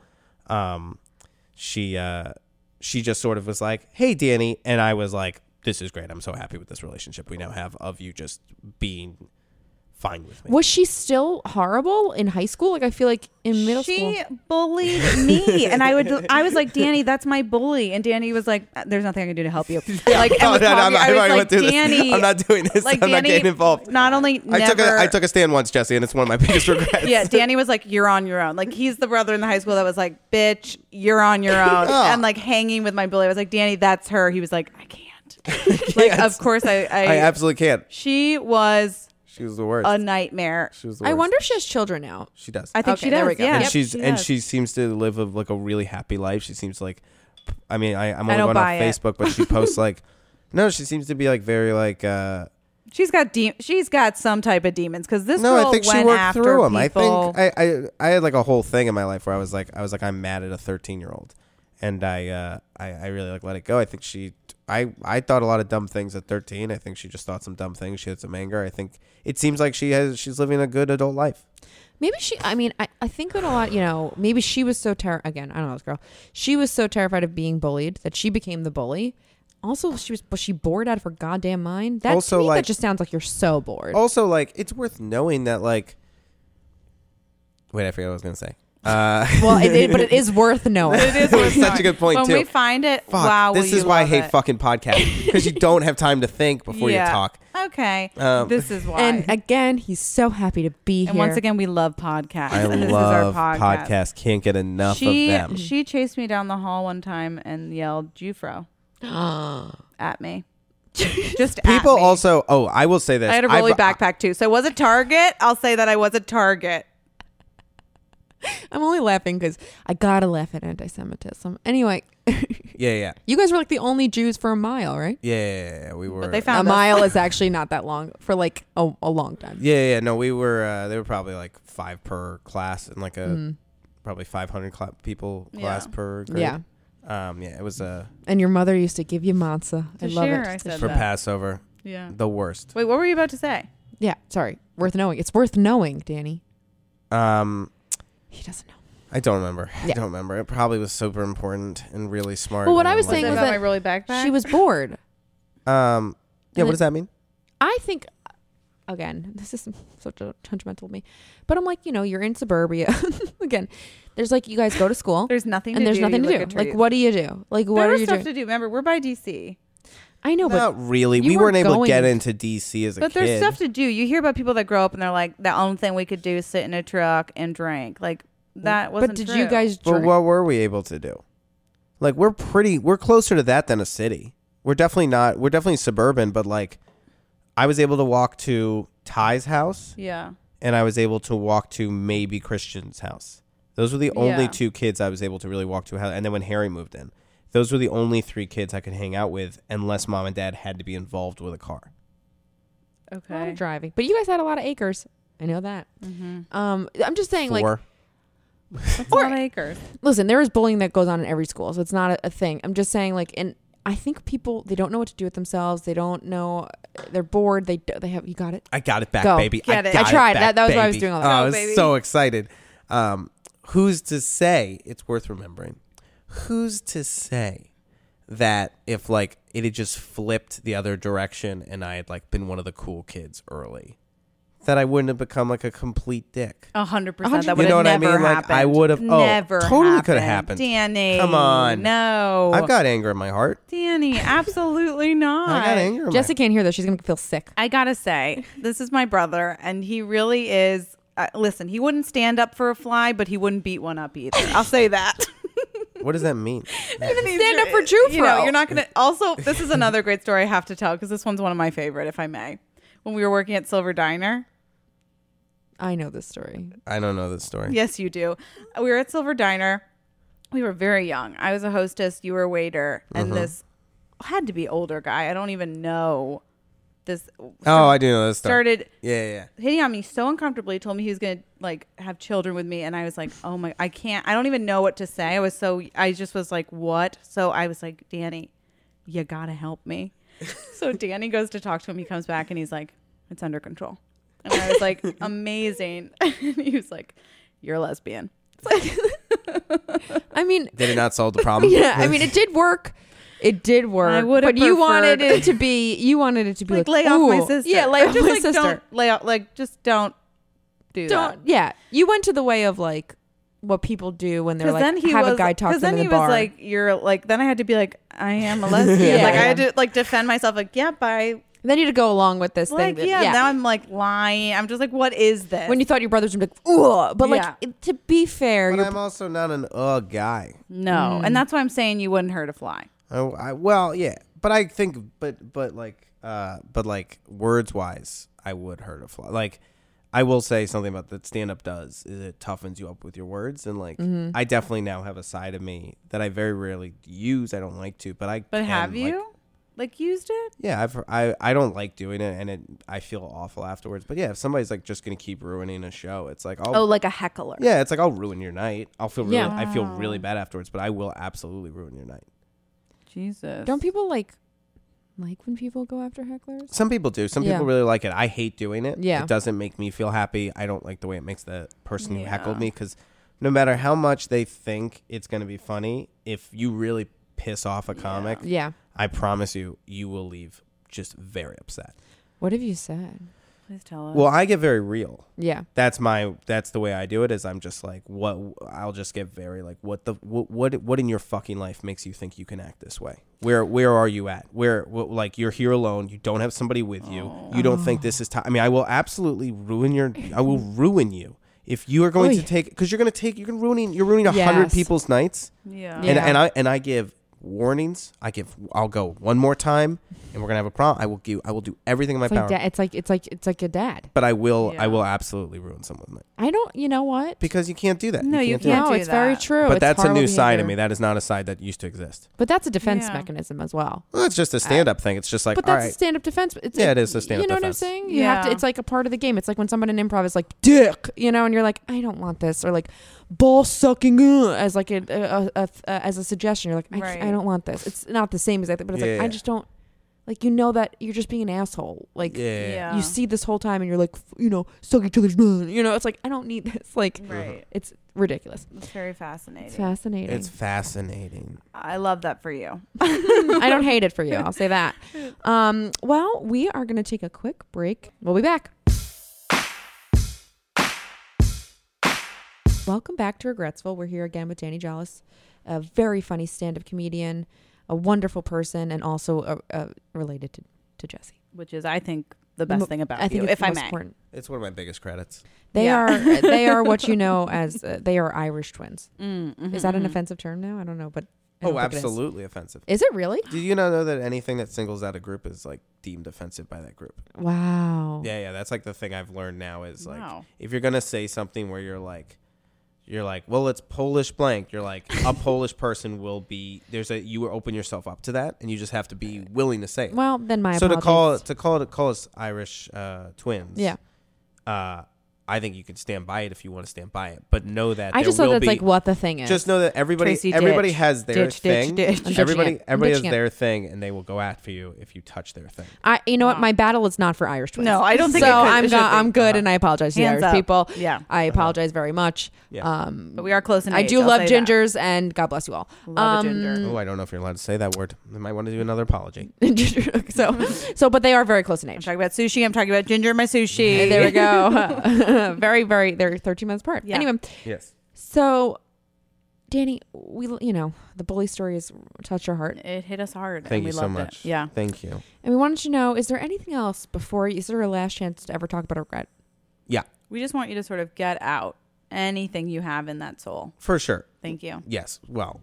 S4: she just sort of was like, hey, Danny. And I was like, this is great. I'm so happy with this relationship we now have of you just being fine with me.
S2: Was she still horrible in high school? Like I feel like in middle school.
S3: She bullied me, and I was like, Danny, that's my bully, and Danny was like, there's nothing I can do to help you. Like,
S4: I was like,
S3: Danny,
S4: I'm not doing this.
S3: Like,
S4: I'm not
S3: Danny,
S4: getting involved.
S3: Not only
S4: I took a stand once, Jesse, and it's one of my biggest regrets.
S3: Yeah, Danny was like, you're on your own. Like, he's the brother in the high school that was like, bitch, you're on your own, and like hanging with my bully. I was like, Danny, that's her. He was like, I can't. Like, of course, I
S4: absolutely can't.
S3: She was
S4: the worst.
S3: A nightmare.
S4: She was the worst.
S2: I wonder if she has children now.
S4: She does.
S3: I think she does.
S2: there we go.
S3: Yeah,
S4: and she seems to live like a really happy life. She seems like, I mean, I'm only
S3: don't
S4: going on
S3: buy it.
S4: Facebook, but she posts like, no, she seems to be like very like.
S3: She's got some type of demons because this
S4: No,
S3: girl
S4: I think she
S3: went
S4: worked
S3: after
S4: through them.
S3: people.
S4: I think I had like a whole thing in my life where I was like I'm mad at a 13-year-old, and I really like let it go. I think I thought a lot of dumb things at 13. I think she just thought some dumb things. She had some anger. I think it seems like she's living a good adult life.
S2: Maybe I think that a lot, maybe she was so again, I don't know this girl. She was so terrified of being bullied that she became the bully. Also, was she bored out of her goddamn mind? That,
S4: also,
S2: to me,
S4: like,
S2: that just sounds like you're so bored.
S4: Also, like, it's worth knowing that, like, wait, I forgot what I was going to say.
S2: Well, but it is worth knowing.
S3: It is worth
S4: such a good point,
S3: when
S4: too.
S3: we find it,
S4: Fuck,
S3: wow,
S4: this is why I hate fucking podcasts because you don't have time to think before you talk.
S3: Okay, this is why.
S2: And again, he's so happy to be here.
S3: And once again, we love podcasts.
S4: I
S3: and this
S4: love
S3: is our podcast.
S4: podcasts. Can't get enough of them.
S3: She chased me down the hall one time and yelled "Jufro" at me. Just
S4: People
S3: at me.
S4: also. Oh, I will say this.
S3: I had a Rolly backpack too, so I was a target. I'll say that I was a target.
S2: I'm only laughing because I gotta laugh at anti-Semitism. Anyway,
S4: Yeah.
S2: you guys were like the only Jews for a mile, right?
S4: Yeah, we were.
S3: But they
S2: A
S3: found us.
S2: mile is actually not that long for like a long time.
S4: Yeah. No, we were. They were probably like 5 per class and like a probably 500 people class per grade.
S2: Yeah.
S4: It was
S2: And your mother used to give you matzah. I
S3: To
S2: love
S3: share,
S2: it.
S3: I said
S4: for
S3: that.
S4: Passover.
S3: Yeah.
S4: The worst.
S3: Wait, what were you about to say?
S2: Yeah, sorry. Worth knowing. It's worth knowing, Danny. He doesn't know.
S4: I don't remember.
S2: Yeah.
S4: I don't remember. It probably was super important and really smart.
S2: Well, what
S4: and
S2: I was
S4: like-
S2: saying
S3: Was
S2: was
S3: that about
S2: that
S3: my Rolly backpack?
S2: she was bored.
S4: Yeah. What does that mean?
S2: I think, again, this is so judgmental of me, but I'm like, you're in suburbia. Again, there's like, you guys go to school.
S3: There's nothing
S2: and
S3: to
S2: there's
S3: do.
S2: nothing
S3: You
S2: to
S3: look
S2: do.
S3: at
S2: Like,
S3: trees.
S2: what do you do? Like, what
S3: There
S2: are
S3: was
S2: you
S3: stuff
S2: doing?
S3: to do. Remember, we're by DC.
S2: I know, but
S4: Not really.
S2: you
S4: We weren't
S2: were
S4: able to get
S2: going-
S4: into DC as a
S3: But
S4: kid.
S3: there's stuff to do. You hear about people that grow up and they're like, the only thing we could do is sit in a truck and drink. Like, that wasn't
S2: but did
S3: true.
S2: you guys
S4: But
S2: drink?
S4: what were we able to do? Like we're closer to that than a city. We're definitely suburban, but like I was able to walk to Ty's house
S3: Yeah.
S4: and I was able to walk to maybe Christian's house. Those were the only
S3: Yeah.
S4: 2 kids I was able to really walk to. And then when Harry moved in, those were the only 3 kids I could hang out with unless mom and dad had to be involved with a car.
S2: A lot
S3: Okay.
S2: of driving, but you guys had a lot of acres. I know that. I'm just saying,
S4: 4.
S2: like,
S3: That's a lot of acres.
S2: listen, there is bullying that goes on in every school, so it's not a thing. I'm just saying, like, and I think people, they don't know what to do with themselves. They don't know. They're bored. They have. You got it.
S4: I got it back,
S2: Go.
S4: baby.
S3: Get it.
S4: got
S2: I tried.
S4: back,
S2: That was what I was
S4: baby.
S2: doing all
S4: Oh,
S2: the
S4: I
S2: time.
S4: was
S3: baby.
S4: so excited. Who's to say, it's worth remembering, who's to say that if like it had just flipped the other direction and I had like been one of the cool kids early, that I wouldn't have become like a complete dick.
S3: 100%.
S2: 100%.
S3: That
S4: You
S3: would
S4: know
S3: have
S4: what I
S3: never
S4: mean? Like,
S3: happened.
S4: I would have- oh,
S3: never
S4: totally could have happened.
S3: Danny.
S4: Come on.
S3: No.
S4: I've got anger in my heart.
S3: Danny, absolutely not.
S4: I got anger in
S2: Jesse can't hear this. She's gonna feel sick.
S3: I gotta say, this is my brother, and he really is. Listen, he wouldn't stand up for a fly, but he wouldn't beat one up either. I'll say that.
S4: What does that mean?
S2: Stand up for truth,
S3: You know,
S2: bro.
S3: you're not gonna. Also, this is another great story I have to tell because this one's one of my favorite, if I may. When we were working at Silver Diner.
S2: I know this story.
S4: I don't know this story.
S3: Yes, you do. We were at Silver Diner. We were very young. I was a hostess. You were a waiter, and this had to be older guy. I don't even know this.
S4: Oh, I do know this story.
S3: Started
S4: Yeah.
S3: hitting on me so uncomfortably. Told me he was gonna like have children with me, and I was like, "Oh my, I can't. I don't even know what to say." I just was like, "What?" So I was like, "Danny, you gotta help me." So Danny goes to talk to him. He comes back and he's like, "It's under control." And I was like, "Amazing." And he was like, "You're a lesbian."
S2: I mean,
S4: Did it not solve the problem?
S2: yeah. I mean, it did work. It did work.
S3: I would've
S2: but you wanted
S3: preferred-
S2: it to be. You wanted it to be
S3: Like,
S2: like,
S3: lay off my
S2: ooh.
S3: sister.
S2: Yeah, lay
S3: Or
S2: off
S3: just
S2: my
S3: like
S2: sister.
S3: don't lay off. Like just don't do that.
S2: Don't. Yeah, you went to the way of like what people do when they're
S3: Because
S2: like
S3: then he
S2: have
S3: was,
S2: a guy talk to them
S3: then
S2: in
S3: he
S2: the bar.
S3: was like, "You're like." Then I had to be like, "I am a lesbian."
S2: Yeah.
S3: Like I had to like defend myself. Like, "Yeah, bye."
S2: then you had to go along with this
S3: Like,
S2: thing.
S3: yeah, now I'm like lying. I'm just like, what is this?
S2: when you thought your brothers would be like, ugh. But like,
S3: Yeah.
S2: to be fair,
S4: But
S2: you're
S4: I'm also not an guy.
S3: no, and that's why I'm saying you wouldn't hurt a fly.
S4: Well, yeah, but I think, but like words wise, I would hurt a fly. Like, I will say something about that stand up does is it toughens you up with your words, and like I definitely now have a side of me that I very rarely use. I don't like to, but I.
S3: But
S4: can,
S3: have
S4: like-
S3: you like used it?
S4: Yeah, I don't like doing it, and I feel awful afterwards. But yeah, if somebody's like just gonna keep ruining a show, it's like
S3: Oh, like a heckler.
S4: yeah, it's like I'll ruin your night. I'll feel really,
S2: Yeah.
S4: I feel really bad afterwards, but I will absolutely ruin your night.
S3: Jesus.
S2: don't people like when people go after hecklers?
S4: Some people do. Some
S2: Yeah.
S4: people really like it. I hate doing it.
S2: Yeah.
S4: It doesn't make me feel happy. I don't like the way it makes the person who
S3: Yeah.
S4: heckled me, because no matter how much they think it's going to be funny, if you really piss off a comic,
S2: Yeah.
S4: I promise you, you will leave just very upset.
S2: What have you said?
S3: Please tell us.
S4: Well, I get very real.
S2: Yeah.
S4: That's the way I do it, is I'm just like, I'll just get very like, what in your fucking life makes you think you can act this way? Where are you at? Like, you're here alone. You don't have somebody with you. You don't think this is time. I mean, I will absolutely ruin you. If you are going
S2: Oy.
S4: to take, because you're ruining 100
S2: Yes.
S4: people's nights.
S3: yeah.
S2: Yeah.
S4: And I give warnings. I'll go one more time, and we're gonna have a problem. I will do everything in my
S2: It's like,
S4: power.
S2: it's like a dad.
S4: But I will
S3: Yeah.
S4: absolutely ruin someone's night,
S2: I don't. You know what?
S4: because you can't do that.
S3: No, you
S4: do it.
S3: can't
S2: No,
S3: do
S2: it's very
S3: that.
S2: true.
S4: But
S2: It's
S4: that's a
S2: horrible
S4: new side of
S2: behavior.
S4: me. That is not a side that used to exist.
S2: But that's a defense
S3: Yeah.
S2: mechanism as well.
S4: Well, it's just a stand-up thing. It's just like,
S2: But
S4: all
S2: that's a
S4: right,
S2: stand-up defense. It's
S4: Yeah, it is a stand-up
S2: You know
S4: defense.
S2: what I'm saying? You have to.
S3: Yeah.
S2: It's like a part of the game. It's like when someone in improv is like dick, and you're like, I don't want this, or like ball sucking as like as a suggestion. You're like,
S3: Right.
S2: I don't want this. It's not the same exactly, but it's like
S4: Yeah.
S2: I just don't. Like, that you're just being an asshole. Like
S3: Yeah.
S2: you see this whole time, and you're like, suck each other's man. It's like I don't need this. Like
S3: Right.
S2: it's ridiculous.
S3: It's very fascinating.
S2: It's fascinating.
S4: it's fascinating.
S3: I love that for you.
S2: I don't hate it for you. I'll say that. Well, we are going to take a quick break. We'll be back. Welcome back to Regretsville. We're here again with Danny Jollis, a very funny stand-up comedian, a wonderful person, and also related to Jesse.
S3: Which is, I think, the best thing about
S2: I think
S3: you,
S2: it's
S3: if
S2: the
S3: I
S2: most
S3: may.
S2: important.
S4: It's one of my biggest credits.
S2: They
S3: Yeah.
S2: are what you know as they are Irish twins. Is that an offensive term now? I don't know, but I don't
S4: Oh,
S2: think it is.
S4: absolutely offensive.
S2: Is it really?
S4: Did you not know that anything that singles out a group is like deemed offensive by that group?
S2: Wow.
S4: Yeah, that's like the thing I've learned now is like,
S3: Wow.
S4: if you're gonna say something where you're like, well, it's Polish blank. You're like, a Polish person will be. You open yourself up to that, and you just have to be willing to say it.
S2: Well, then my
S4: So
S2: apologies.
S4: to call us Irish twins.
S2: Yeah.
S4: I think you can stand by it if you want to stand by it, but know that
S2: I
S4: there
S2: just thought
S4: will
S2: that's
S4: be,
S2: like what the thing is.
S4: Just know that everybody
S3: Tracy,
S4: everybody
S3: ditch.
S4: has their
S3: Ditch,
S4: thing.
S3: ditch, ditch.
S4: Everybody
S2: I'm
S4: has
S2: ditching it.
S4: their thing, and they will go after you if you touch their thing.
S2: You know what? My battle is not for Irish twins.
S3: No, I don't think
S2: so.
S3: it could-
S2: I'm
S3: it should be.
S2: I'm good, and I apologize to the
S3: Hands
S2: Irish
S3: up.
S2: people.
S3: Yeah.
S2: I apologize very much.
S4: Yeah.
S3: But we are close in
S2: I
S3: age,
S2: do
S3: I'll
S2: love
S3: say that.
S2: gingers, and God bless you all.
S3: Love a ginger.
S4: Oh, I don't know if you're allowed to say that word. I might want to do another apology.
S2: But they are very close in
S3: I'm
S2: age.
S3: talking about sushi. I'm talking about ginger in my sushi.
S2: There we go. Very, very. They're 13 months apart.
S3: Yeah.
S2: Anyway,
S4: Yes.
S2: so Danny, the bully story has touched our heart,
S3: It hit us hard.
S4: Thank
S3: and we
S4: you so
S3: loved
S4: much.
S3: It. Yeah.
S4: Thank you.
S2: and we wanted to know: is there anything else is there a last chance to ever talk about regret?
S4: Yeah,
S3: We just want you to sort of get out anything you have in that soul.
S4: for sure.
S3: Thank you.
S4: Yes. Well,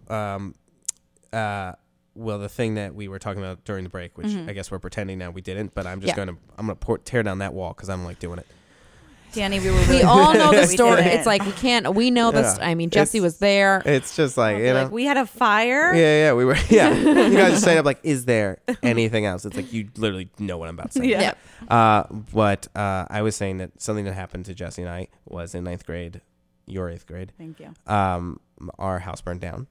S4: the thing that we were talking about during the break, which I guess we're pretending now we didn't, but I'm gonna tear down that wall because I don't like doing it.
S3: Danny, we were really
S2: We all know the
S3: we
S2: story.
S3: didn't.
S2: It's like we know this. I mean, Jesse was there.
S4: It's just like, you know.
S3: Like, we had a fire.
S4: Yeah, we were. Yeah, you guys are saying up like, is there anything else? It's like you literally know what I'm about to say.
S3: Yeah.
S4: But I was saying that something that happened to Jesse and I was in 9th grade, your 8th grade.
S3: Thank you.
S4: Our house burned down.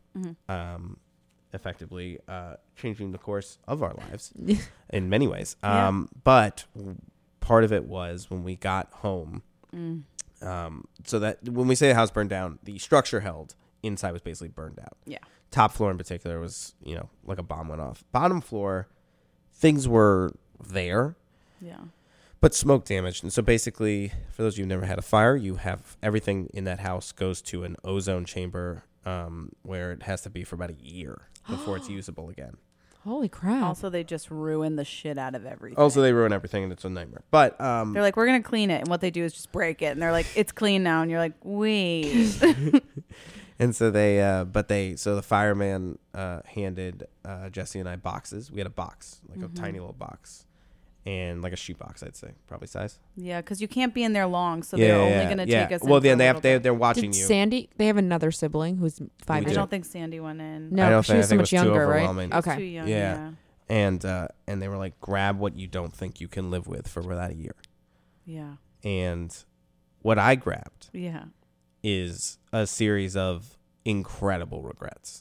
S4: Effectively changing the course of our lives in many ways. But part of it was when we got home. So that when we say the house burned down, the structure held, inside was basically burned out.
S3: Yeah.
S4: Top floor in particular was, like a bomb went off. Bottom floor, things were there.
S3: Yeah.
S4: But smoke damaged. And so basically, for those of you who've never had a fire, you have everything in that house goes to an ozone chamber where it has to be for about a year before it's usable again.
S2: Holy crap!
S3: Also, they just ruin the shit out of everything.
S4: Also, they ruin everything, and it's a nightmare. But
S3: they're like, we're going to clean it. And what they do is just break it. And they're like, it's clean now. And you're like, wait.
S4: And so so the fireman handed Jesse and I boxes. We had a box, like a tiny little box. And like a shoe box, I'd say, probably size.
S3: Yeah, because you can't be in there long, so they're only going to take us.
S4: Well,
S3: in
S4: then
S3: for a little bit.
S4: they're watching
S2: Did
S4: you.
S2: Sandy? They have another sibling who's 5
S3: I
S2: years.
S3: don't think Sandy went in.
S2: No,
S4: I don't
S2: she
S4: think-
S2: was
S4: I
S2: so
S4: think it
S2: much
S4: was too
S2: younger, right?
S4: overwhelming.
S2: Okay.
S3: Too young.
S4: Yeah. And they were like, grab what you don't think you can live with for about a year.
S3: Yeah.
S4: And what I grabbed
S3: Yeah.
S4: is a series of incredible regrets.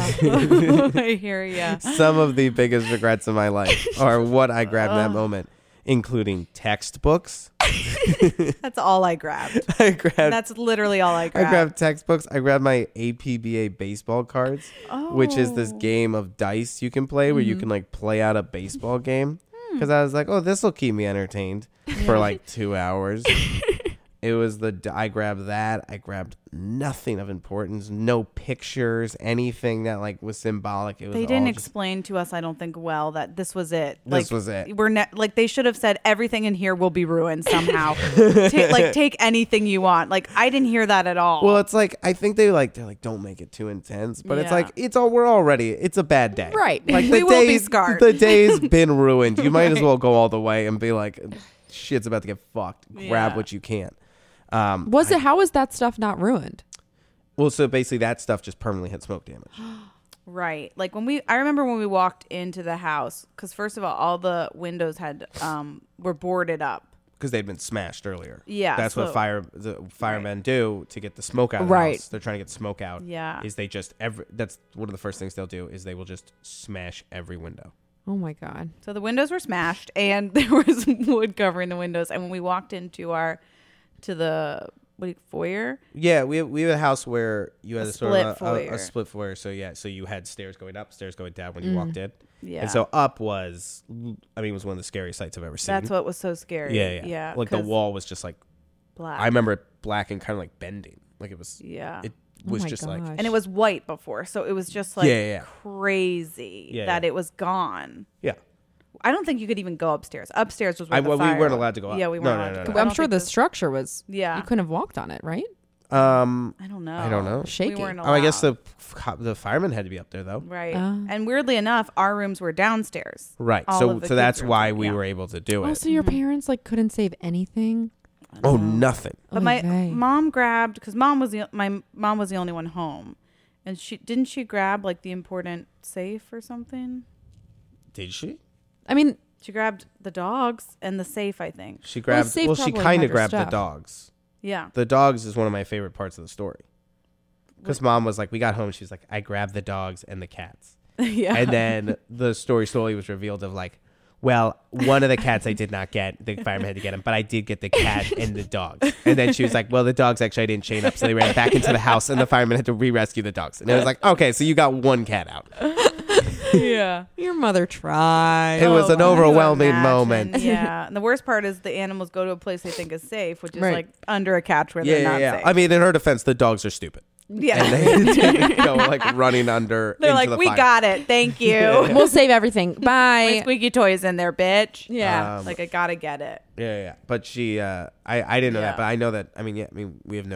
S3: Oh, I hear ya.
S4: Some of the biggest regrets of my life are what I grabbed in that moment, including textbooks.
S3: That's all I grabbed.
S4: I
S3: That's literally all I grabbed.
S4: grabbed textbooks. I grabbed my APBA baseball cards, which is this game of dice you can play where you can like play out a baseball game. Because I was like, oh, this will keep me entertained for like 2 hours. It was I grabbed that. I grabbed nothing of importance, no pictures, anything that like was symbolic. It was
S3: They didn't
S4: all just,
S3: explain to us, I don't think, well, that this was it.
S4: This was it.
S3: Like they should have said everything in here will be ruined somehow. Take anything you want. Like I didn't hear that at all.
S4: Well, it's like I think they're like don't make it too intense, but it's
S3: Yeah.
S4: like it's a bad day,
S2: Right.
S4: Like
S3: We
S4: the
S3: will be
S4: day's
S3: scarred.
S4: The day's been ruined. You might as well go all the way and be like, shit's about to get fucked. Grab
S3: Yeah.
S4: what you can.
S2: How was that stuff not ruined?
S4: Well, so basically that stuff just permanently had smoke damage.
S3: Right. Like I remember when we walked into the house, because first of all the windows were boarded up.
S4: Because they'd been smashed earlier.
S3: Yeah,
S4: That's what
S3: so-
S4: the firemen do to get the smoke out of the
S2: Right.
S4: house. They're trying to get smoke out.
S3: Yeah.
S4: Is they just that's one of the first things they'll do is they will just smash every window.
S2: Oh my god!
S3: So the windows were smashed and there was wood covering the windows. And when we walked into the foyer?
S4: Yeah, we have a house where you had
S3: A
S4: a sort of
S3: split foyer.
S4: a split foyer. So yeah, so you had stairs going up, stairs going down when you walked in.
S3: Yeah.
S4: And so up was was one of the scariest sights I've ever seen.
S3: That's what was so scary.
S4: Yeah. Like the
S3: 'cause
S4: wall was just like
S3: black.
S4: I remember it black and kind of like bending. Like it was.
S3: Yeah.
S4: It was
S2: my
S4: just like.
S2: gosh.
S3: And it was white before, so it was just like
S4: Yeah.
S3: crazy
S4: Yeah,
S3: that
S4: yeah.
S3: it was gone.
S4: Yeah.
S3: I don't think you could even go upstairs. Upstairs was where the
S4: we
S3: fire
S4: weren't
S3: was.
S4: allowed to go up.
S3: Yeah, we
S4: No,
S3: weren't
S4: no,
S3: allowed
S4: no,
S3: to
S4: no.
S3: go. I
S2: I'm
S3: don't
S2: sure
S3: think
S2: the
S3: this-
S2: structure was.
S3: Yeah.
S2: You couldn't have walked on it, right?
S3: I don't know.
S4: I don't know.
S2: Shaky.
S3: We weren't
S4: Oh, I guess
S3: allowed.
S4: the firemen had to be up there though.
S3: Right.
S2: Oh.
S3: And weirdly enough, our rooms were downstairs.
S4: Right.
S3: All
S4: So
S3: of the
S4: so that's
S3: kids' rooms
S4: why
S3: were-
S4: we
S3: yeah.
S4: were able to do it.
S2: Also, your parents like couldn't save anything.
S4: Oh, nothing.
S3: But my
S2: Okay.
S3: mom grabbed, because my mom was the only one home, and she grab like the important safe or something.
S4: Did she?
S2: I mean,
S3: She grabbed the dogs and the safe, I think.
S4: She grabbed.
S2: safe
S4: Well, she
S2: probably
S4: kind
S2: had
S4: of
S2: her
S4: grabbed the
S2: stuff.
S4: dogs.
S3: Yeah.
S4: The dogs is one of my favorite parts of the story. Because mom was like, we got home. She's like, I grabbed the dogs and the cats.
S3: Yeah.
S4: And then the story slowly was revealed of like, well, one of the cats I did not get. The fireman had to get him, but I did get the cat and the dogs. And then she was like, well, the dogs actually I didn't chain up, so they ran back into the house, and the fireman had to re-rescue the dogs. And it was like, okay, so you got one cat out.
S3: Yeah.
S2: your mother tried.
S4: It was an
S3: can you
S4: overwhelming
S3: imagine?
S4: moment.
S3: Yeah. And the worst part is the animals go to a place they think is safe, which is
S2: Right.
S3: like under a couch where they're not safe.
S4: I mean, in her defense, the dogs are stupid.
S3: yeah.
S4: And they go like running under.
S3: They're
S4: into
S3: like,
S4: the
S3: we
S4: fire.
S3: got it. Thank you.
S2: We'll save everything.
S3: My
S2: Bye.
S3: squeaky toy's in there, bitch.
S2: Yeah.
S3: Like, I gotta get it.
S4: Yeah. But she, I didn't know
S3: Yeah.
S4: that, but I know that. I mean, we have no.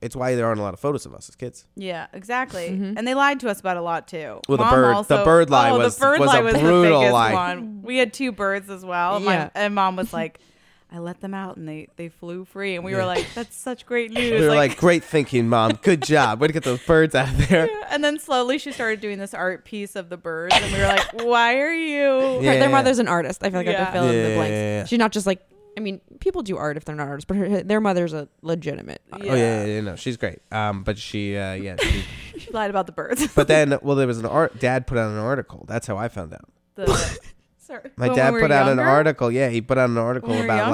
S4: It's why there aren't a lot of photos of us as kids.
S3: Yeah, exactly.
S2: Mm-hmm.
S3: And they lied to us about a lot too.
S4: Well,
S3: Mom
S4: the bird lie
S3: oh,
S4: was
S3: the bird
S4: was
S3: lie
S4: a
S3: was the
S4: brutal
S3: biggest
S4: lie.
S3: one. We had 2 birds as well.
S2: Yeah.
S3: And Mom was like, I let them out and they flew free. And we were
S4: Yeah.
S3: like, that's such great news.
S4: We were like, great thinking, Mom. Good job. Way to get those birds out of there.
S3: And then slowly she started doing this art piece of the birds, and we were like, why are you?
S4: Yeah.
S2: Their mother's an artist. I feel like I have
S3: Yeah.
S2: to fill in the
S4: Yeah,
S2: blanks.
S4: yeah, yeah.
S2: She's not just like, I mean, people do art if they're not artists, but their mother's a legitimate.
S4: Oh yeah, no, she's great. But she,
S3: She lied about the birds.
S4: but then, well, there was Dad put out an article. That's how I found out.
S3: Sorry.
S4: My
S3: When
S4: dad
S3: we
S4: put
S3: were
S4: out an
S3: younger?
S4: article. Yeah, he put out an article
S3: When we were
S4: about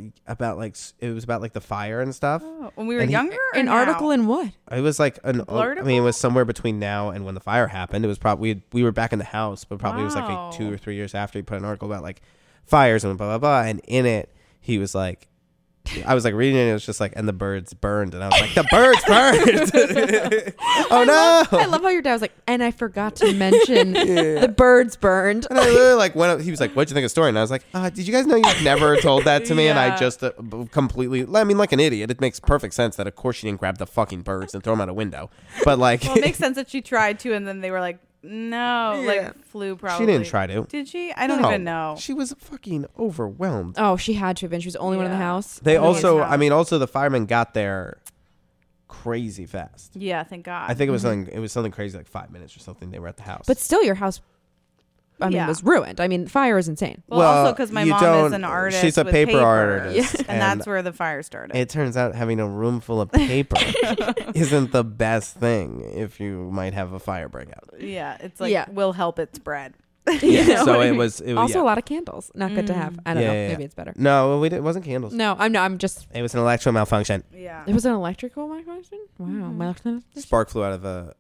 S4: it was about like the fire and stuff.
S3: Oh, when we were
S4: And he-
S3: younger? or
S2: An
S3: now?
S2: article in what?
S4: It was like I mean, it
S3: article?
S4: was somewhere between now and when the fire happened. It was probably we were back in the house, but probably it was like
S3: Wow.
S4: 2 or 3 years after he put an article about like fires and blah blah blah. And in it, he was like, I was like reading it, and it was just like, and the birds burned, and I was like, the birds burned. Oh no!
S2: I love how your dad was like, and I forgot to mention the birds burned.
S4: And I literally like went up, he was like, what'd you think of the story? And I was like, did you guys know you've never told that to me? And I
S3: Yeah.
S4: just completely, I mean, like an idiot. It makes perfect sense that of course she didn't grab the fucking birds and throw them out a window. But like,
S3: Well, it makes sense that she tried to, and then they were like, no,
S2: Yeah.
S3: like flew probably.
S4: she didn't try to.
S3: Did she? I don't
S4: No,
S3: even know.
S4: She was fucking overwhelmed.
S2: Oh, she had to have been. She was the only one in the
S3: Yeah.
S2: house.
S4: They
S3: Only
S4: also,
S3: his
S4: I mean, also the firemen got there crazy fast.
S3: Yeah, thank God.
S4: I think it was something crazy like 5 minutes or something. They were at the house.
S2: But still, your house, I mean,
S3: Yeah.
S2: was ruined. I mean, fire is insane.
S3: Well, also because my
S4: you
S3: mom
S4: don't-
S3: is an artist.
S4: She's a
S3: with
S4: paper artist.
S2: Yeah.
S3: and that's where the fire started.
S4: it turns out having a room full of paper isn't the best thing if you might have a fire break out.
S3: Yeah, it's like
S2: Yeah.
S3: will help it spread.
S2: Yeah.
S4: So it was
S2: Also,
S4: yeah.
S2: a lot of candles. Not good to have. I don't know.
S4: Yeah.
S2: Maybe it's better.
S4: No, it wasn't candles.
S2: No, I'm just.
S4: It was an electrical malfunction.
S3: Yeah.
S2: It was an electrical malfunction. Wow. Malfunction?
S4: Spark flew out of a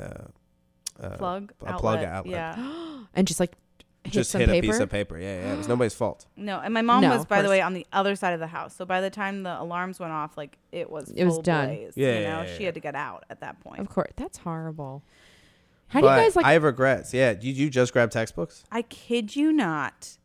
S3: Plug
S4: outlet.
S3: Yeah.
S2: And just like hit
S4: Just
S2: some
S4: hit
S2: paper.
S4: a piece of paper. Yeah. It was nobody's fault.
S3: No, and my mom
S2: No,
S3: was,
S2: of
S3: by the
S2: course.
S3: way, on the other side of the house. So by the time the alarms went off, like it was full
S2: done.
S3: blaze,
S4: Yeah,
S3: you
S4: yeah,
S3: know,
S4: yeah,
S3: she
S4: yeah.
S3: had to get out at that point.
S2: Of course. That's horrible. How do you
S4: But
S2: guys like?
S4: I have regrets. Yeah. Did you just grab textbooks?
S3: I kid you not.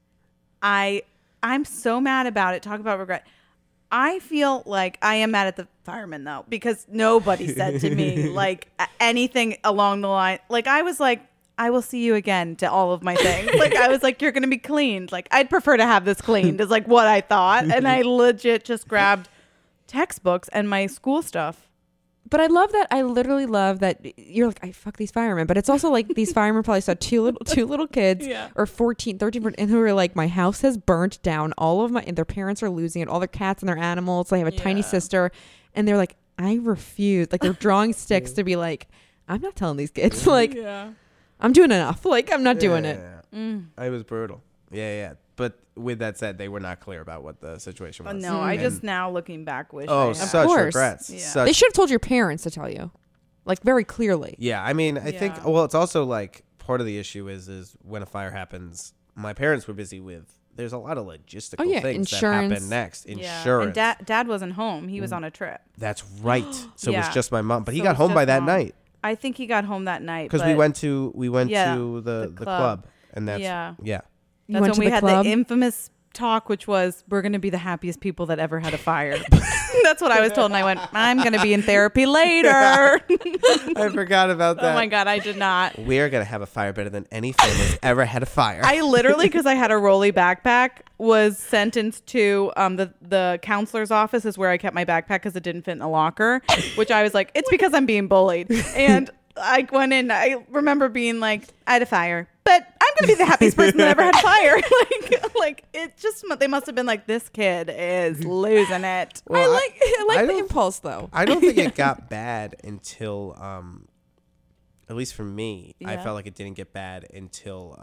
S3: I'm so mad about it. Talk about regret. I feel like I am mad at the firemen though, because nobody said to me like anything along the line. Like I was like, I will see you again to all of my things. Like I was like, you're gonna be cleaned. Like I'd prefer to have this cleaned is like what I thought. And I legit just grabbed textbooks and my school stuff.
S2: But I love that. I literally love that you're like, I fuck these firemen. But it's also like these firemen probably saw two little kids
S3: Yeah.
S2: or 14, 13, and who were like, my house has burnt down. All of my, and their parents are losing it. All their cats and their animals. They have a tiny
S3: Yeah.
S2: sister. And they're like, I refuse. Like they're drawing sticks to be like, I'm not telling these kids. Like,
S3: Yeah.
S2: I'm doing enough. Like, I'm not doing it.
S3: Mm.
S4: It was brutal. Yeah. But with that said, they were not clear about what the situation was.
S3: No, I
S4: And-
S3: just now looking back wish. I
S4: Oh,
S3: had.
S4: such
S2: course.
S4: regrets.
S3: Yeah.
S4: Such
S2: They should have told your parents to tell you, like very clearly.
S4: Yeah, I mean, I think
S3: Yeah.
S4: well, it's also like part of the issue is when a fire happens. My parents were busy with. There's a lot of logistical
S2: Oh, yeah,
S4: things that
S2: insurance.
S4: happen next.
S3: Yeah.
S4: Insurance.
S3: And dad wasn't home. He was on a trip.
S4: That's right. So it
S3: Yeah.
S4: was just my mom, but he
S3: So it
S4: got
S3: was
S4: home
S3: just
S4: by that
S3: mom.
S4: night
S3: I think he got home that night
S4: because we
S3: but
S4: went to
S3: Yeah,
S4: to the
S3: the
S4: club, and that's
S3: Yeah.
S4: yeah.
S2: You
S3: That's
S2: went
S3: when
S2: to
S3: we
S2: the
S3: had
S2: club?
S3: the infamous talk, which was, we're going to be the happiest people that ever had a fire. That's what I was told. And I went, I'm going to be in therapy later.
S4: I forgot about that.
S3: Oh my God, I did not.
S4: We're gonna have a fire better than any family's ever had a fire.
S3: I literally, because I had a rolly backpack, was sentenced to the counselor's office is where I kept my backpack because it didn't fit in a locker, which I was like, it's because I'm being bullied. And I went in, I remember being like, I had a fire, but I'm going to be the happiest person that ever had a fire. like it just, they must have been like, this kid is losing it.
S2: I like
S4: I
S2: the
S4: don't-
S2: impulse though.
S4: I don't think it got bad until, at least for me, I
S3: Yeah.
S4: felt like it didn't get bad until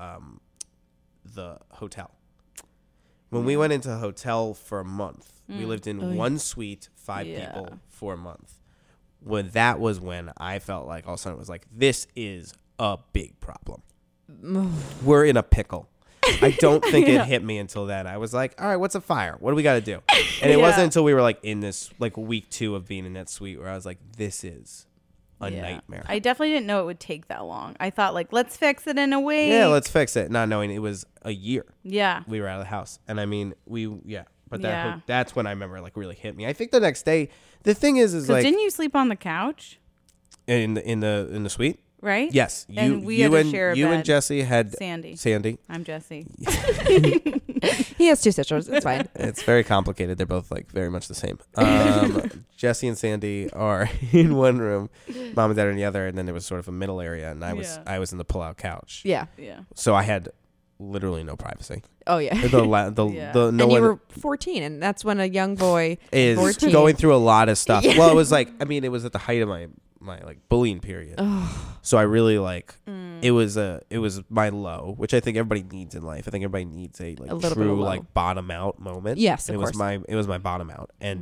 S4: the hotel. When we went into a hotel for a month, we lived in one suite, 5
S3: Yeah.
S4: people for a month. When that was when I felt like all of a sudden it was like, this is a big problem. We're in a pickle. I don't think it hit me until then. I was like, all right, what's a fire? What do we got to do? And it wasn't until we were like in this like week 2 of being in that suite where I was like, this is a
S3: Yeah.
S4: nightmare.
S3: I definitely didn't know it would take that long. I thought like, let's fix it in a week.
S4: Yeah, let's fix it. Not knowing it was a year
S3: Yeah.
S4: we were out of the house. And I mean, but
S3: Yeah.
S4: that's when I remember like really hit me. I think the next day The thing is like
S3: didn't you sleep on the couch?
S4: in the suite?
S3: Right?
S4: Yes.
S3: And we had to share a
S4: you
S3: bed.
S4: and Jesse had
S3: Sandy. I'm Jesse.
S2: He has 2 sisters. It's fine.
S4: It's very complicated. They're both like very much the same. Jesse and Sandy are in one room, mom and dad are in the other, and then there was sort of a middle area, and I was in the pull-out couch.
S2: Yeah.
S3: Yeah.
S4: So I had literally no privacy.
S2: Oh yeah.
S4: The no
S2: and you
S4: one
S2: were 14, and that's when a young boy
S4: is
S2: 14.
S4: going through a lot of stuff.
S2: Yeah.
S4: Well, it was like, I mean, it was at the height of my like bullying period. So I really like it was my low, which I think everybody needs in life. I think everybody needs a like
S2: A little bit of
S4: true
S2: low.
S4: like bottom out moment.
S2: Yes,
S4: and
S2: of
S4: it
S2: course.
S4: was my bottom out, and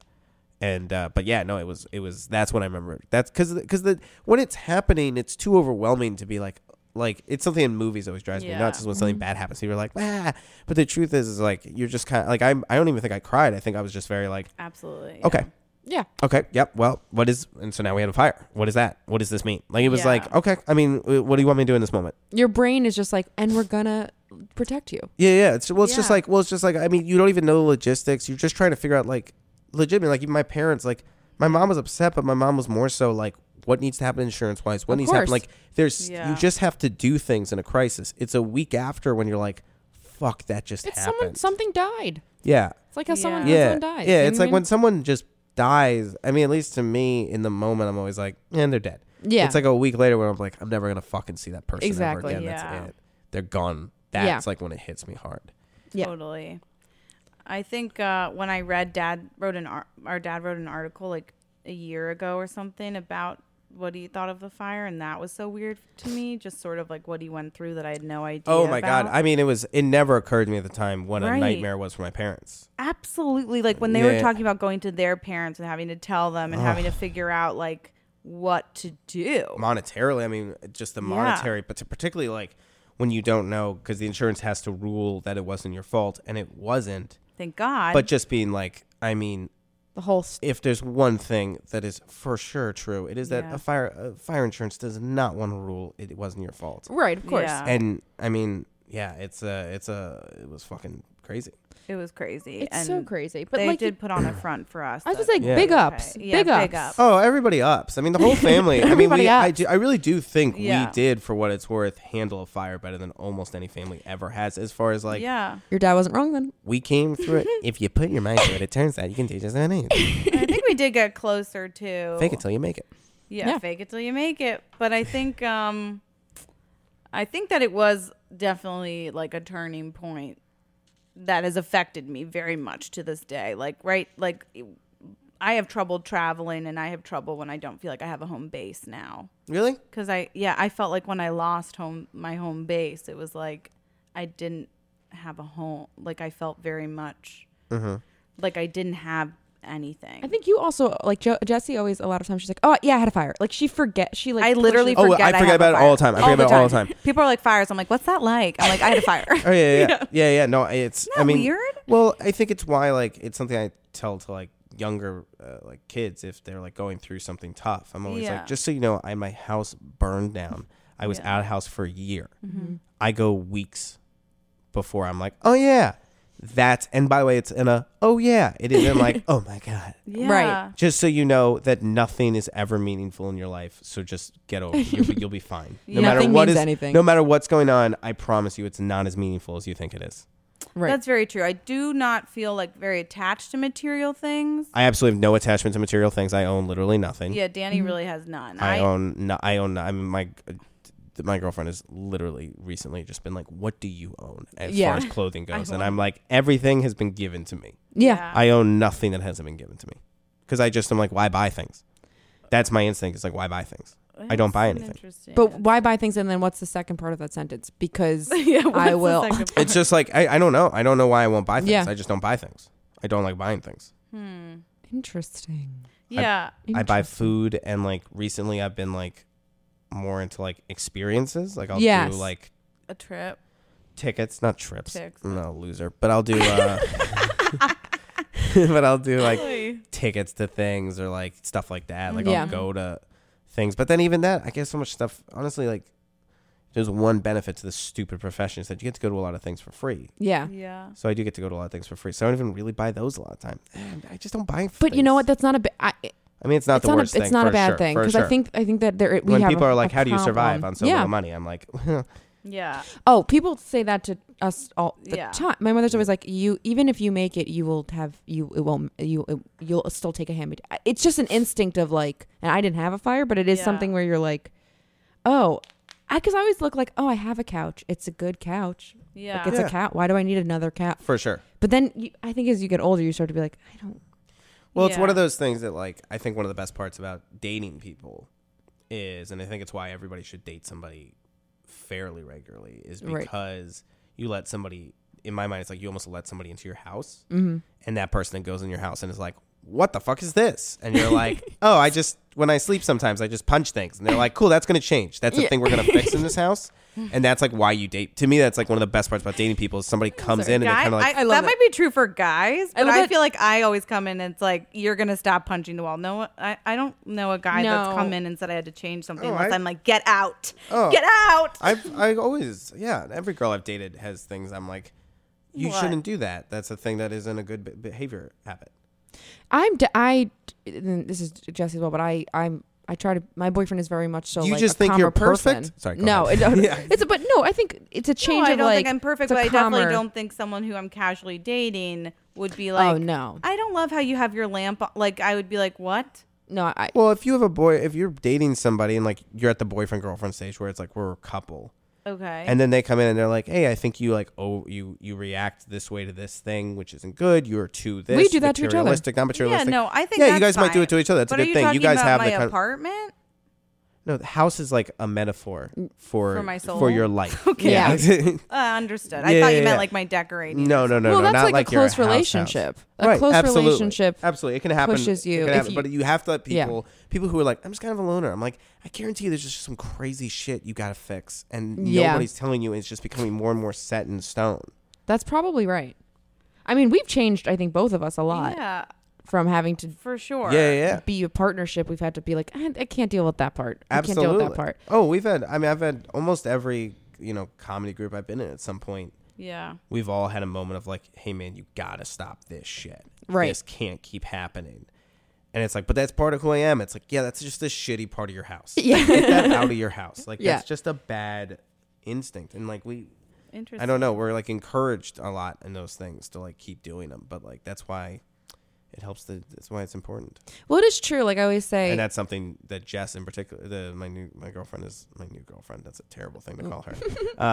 S4: but yeah, no, it was that's when I remember. That's because when it's happening, it's too overwhelming to be like it's something in movies that always drives me nuts is when something bad happens. You're like, but the truth is like you're just kind of like I don't even think I cried. I think I was just very like,
S3: Absolutely.
S4: okay.
S2: Yeah.
S4: Okay. Yep. Well, and so now we had a fire. What is that? What does this mean? Like, it was
S3: Yeah.
S4: like, okay. I mean, what do you want me to do in this moment?
S2: Your brain is just like, and we're gonna protect you.
S4: Yeah. It's just
S3: Yeah.
S4: like, I mean, you don't even know the logistics. You're just trying to figure out like, legitimately, like even my parents, like my mom was upset, but my mom was more so like, what needs to happen insurance wise? What
S2: Of
S4: needs to happen?
S2: course.
S4: Like you just have to do things in a crisis. It's a week after when you're like, fuck, that just happened.
S2: Something died.
S4: Yeah.
S2: It's like how someone
S4: Yeah.
S2: dies.
S4: Yeah.
S2: You
S4: It's
S2: know
S4: like
S2: what I
S4: when
S2: mean?
S4: someone just dies. I mean, at least to me in the moment, I'm always like, they're dead.
S2: Yeah.
S4: It's like a week later where I'm like, I'm never going to fucking see that person
S2: Exactly.
S4: ever again.
S3: Yeah.
S4: That's it. They're gone. That's like when it hits me hard.
S2: Yeah.
S3: Totally. I think when I read our dad wrote an article like a year ago or something about what he thought of the fire, and that was so weird to me, just sort of like what he went through that I had no idea
S4: Oh my God.
S3: about.
S4: I mean, it never occurred to me at the time what a
S3: Right.
S4: nightmare was for my parents.
S3: Absolutely. Like when they were
S4: Yeah.
S3: talking about going to their parents and having to tell them and having to figure out like what to do.
S4: Monetarily, I mean, just the monetary, but particularly like when you don't know, because the insurance has to rule that it wasn't your fault, and it wasn't.
S3: Thank God.
S4: But just being like, I mean,
S2: The whole
S4: if there's one thing that is for sure true, it is that
S3: Yeah.
S4: a fire insurance does not want to rule it wasn't your fault.
S2: right, of course.
S3: Yeah.
S4: And I mean, yeah, it was fucking crazy.
S3: it was crazy.
S2: It's
S3: and
S2: so crazy. But
S3: they
S2: like
S3: did put on a front for us.
S2: I was
S3: that-
S2: just like,
S4: Yeah.
S2: big
S3: Okay.
S2: ups.
S3: Yeah,
S2: big ups.
S3: big ups.
S4: Oh, everybody ups. I mean, the whole family. I mean,
S2: Everybody ups.
S4: I really do think
S3: Yeah.
S4: we did, for what it's worth, handle a fire better than almost any family ever has. As far as like,
S3: yeah.
S2: Your dad wasn't wrong then.
S4: we came through it. If you put your mind to it, it turns out you can teach us anything.
S3: I think we did get closer to
S4: Fake it till you make it.
S3: Yeah, fake it till you make it. But I think that it was definitely like a turning point that has affected me very much to this day. Like, right, like I have trouble traveling, and I have trouble when I don't feel like I have a home base now.
S4: Really?
S3: Because I felt like when I lost my home base, it was like I didn't have a home. Like I felt very much like I didn't have anything.
S2: I think you also like Jessie always a lot of times she's like, oh yeah, I had a fire. Like she like
S3: I literally
S2: pushes-
S3: forget.
S4: I forget
S3: have a
S4: about it
S3: fire.
S4: all the time. I forget about it all the time.
S3: People are like fires. I'm like, what's that like? I'm like, I had a fire.
S4: Oh yeah. No, it's.
S3: Isn't
S4: I
S3: that
S4: mean,
S3: weird?
S4: Well, I think it's why like it's something I tell to like younger like kids if they're like going through something tough. I'm always
S3: Yeah.
S4: like, just so you know, my house burned down. I was out of house for a year. I go weeks before I'm like, oh yeah, that's. And by the way, it's in a oh yeah. It isn't like oh my God.
S3: Yeah.
S2: Right.
S4: Just so you know that nothing is ever meaningful in your life, so just get over it. You'll be fine. No matter
S2: Nothing
S4: what
S2: means
S4: is
S2: anything.
S4: no matter what's going on, I promise you, it's not as meaningful as you think it is.
S2: Right.
S3: That's very true. I do not feel like very attached to material things.
S4: I absolutely have no attachment to material things. I own literally nothing.
S3: Yeah, Danny really has none.
S4: I own. No, I own. I mean, my girlfriend has literally recently just been like, "What do you own as
S2: Yeah.
S4: far as clothing goes?" And I'm like, "Everything has been given to me.
S2: yeah.
S4: I own nothing that hasn't been given to me." Because I'm like, why buy things? That's my instinct. It's like, why buy things? I don't buy anything.
S3: Interesting.
S2: But why buy things and then what's the second part of that sentence? Because
S3: yeah, what's
S2: I
S3: the
S2: will.
S3: second part?
S4: It's just like I don't know. I don't know why I won't buy things.
S2: Yeah.
S4: I just don't buy things. I don't like buying things.
S2: Interesting.
S3: Yeah.
S4: I buy food, and like recently I've been like more into like experiences. Like I'll
S2: Yes.
S4: do like
S3: A trip.
S4: tickets, not trips.
S3: Tickets.
S4: I'm not a loser, but I'll do but I'll do like tickets to things or like stuff like that. Like
S2: Yeah.
S4: I'll go to things. But then even that, I get so much stuff. Honestly, like there's one benefit to this stupid profession is that you get to go to a lot of things for free.
S2: Yeah.
S3: Yeah.
S4: So I do get to go to a lot of things for free. So I don't even really buy those a lot of time. I just don't buy.
S2: But you know what? That's not a.
S4: I mean, it's not the worst thing.
S2: It's not a
S4: for
S2: bad
S4: sure,
S2: thing
S4: for
S2: because
S4: sure.
S2: I think that there we
S4: when
S2: have
S4: people
S2: a,
S4: are like,
S2: a
S4: "How do you survive
S2: problem.
S4: on so little money?" I'm like,
S3: Yeah.
S2: Oh, people say that to us all the
S3: Yeah.
S2: time. My mother's always like, "You, even if you make it, you will have you'll still take a hand." It's just an instinct of like, and I didn't have a fire, but it is
S3: Yeah.
S2: something where you're like, "Oh," because I always look like, "Oh, I have a couch. It's a good couch.
S3: Yeah.
S2: Like it's a couch. Why do I need another couch?"
S4: for sure.
S2: But then I think as you get older, you start to be like, "I don't."
S4: Well, it's one of
S3: Yeah.
S4: those things that, like, I think one of the best parts about dating people is, and I think it's why everybody should date somebody fairly regularly, is
S2: Right.
S4: because you let somebody, in my mind, it's like you almost let somebody into your house,
S2: Mm-hmm.
S4: and that person then goes in your house and is like, what the fuck is this? And you're like, oh, when I sleep sometimes, I just punch things. And they're like, cool, that's going to change. That's the thing we're going to fix in this house. And that's like why you date. To me, that's like one of the best parts about dating people is somebody comes in and they kind of like,
S2: I love
S3: that
S2: it.
S3: might be true for guys, but
S2: love
S3: I
S2: it.
S3: feel like I always come in and it's like, you're going to stop punching the wall. No, I don't know a guy that's
S2: No.
S3: come in and said I had to change something
S4: Oh,
S3: unless
S4: I-
S3: I'm like, get out.
S4: Oh.
S3: Get out.
S4: I always, yeah, every girl I've dated has things I'm like, you
S3: What?
S4: shouldn't do that. That's a thing that isn't a good behavior habit.
S2: This is Jesse as well, but I try to. My boyfriend is very much so.
S4: You
S2: like
S4: just
S2: a
S4: think you're
S2: calmer
S4: perfect?
S2: person.
S4: Sorry, go
S2: no,
S4: ahead.
S2: it's but no. I think it's a change.
S3: No, I
S2: of
S3: don't
S2: like,
S3: think I'm perfect,
S2: it's a
S3: but I definitely
S2: calmer-
S3: don't think someone who I'm casually dating would be like,
S2: Oh no,
S3: I don't love how you have your lamp on. Like, I would be like, what?
S2: no.
S4: Well, if you have if you're dating somebody and like you're at the boyfriend girlfriend stage where it's like we're a couple,
S3: Okay.
S4: and then they come in and they're like, hey, I think you like, you react this way to this thing, which isn't good. You're too this.
S2: We do that to each other.
S4: materialistic, not
S3: yeah,
S4: materialistic.
S3: no, I think
S4: Yeah,
S3: that's
S4: you guys might do
S3: fine.
S4: it to each other. That's
S3: but
S4: a
S3: are
S4: good
S3: you
S4: thing.
S3: talking
S4: You guys
S3: about
S4: have
S3: my
S4: the kind.
S3: apartment?
S4: No, the house is like a metaphor for
S3: my soul?
S4: for your life.
S3: Okay.
S2: Yeah.
S3: Understood. I
S4: Yeah,
S3: thought you
S4: yeah,
S3: meant
S4: yeah.
S3: like my decorating.
S4: No,
S2: well,
S4: no,
S2: that's
S4: not
S2: like a
S4: you're
S2: close
S4: house.
S2: relationship. A
S4: Right,
S2: close
S4: absolutely.
S2: relationship.
S4: Absolutely, it can happen.
S2: pushes you.
S4: It can
S2: If
S4: happen,
S2: you-
S4: but you have to let
S2: Yeah.
S4: people who are like, I'm just kind of a loner. I'm like, I guarantee you, there's just some crazy shit you got to fix, and
S2: Yeah.
S4: nobody's telling you. And it's just becoming more and more set in stone.
S2: That's probably right. I mean, we've changed. I think both of us a lot
S3: Yeah,
S2: from having to
S3: for sure.
S4: Yeah.
S2: be a partnership. We've had to be like, I can't deal with that part.
S4: Absolutely.
S2: I can't deal with that part.
S4: Oh, I've had almost every comedy group I've been in at some point.
S3: Yeah.
S4: We've all had a moment of like, hey man, you gotta stop this shit.
S2: Right.
S4: This can't keep happening. And it's like, but that's part of who I am. It's like, yeah, that's just a shitty part of your house.
S2: Yeah.
S4: Get that out of your house. Like
S2: Yeah.
S4: that's just a bad instinct. And like
S3: Interesting.
S4: I don't know, we're like encouraged a lot in those things to like keep doing them. But like that's why it helps. That's why it's important.
S2: Well, it is true. Like I always say,
S4: And that's something that Jess in particular, my girlfriend is my new girlfriend. That's a terrible thing to call her.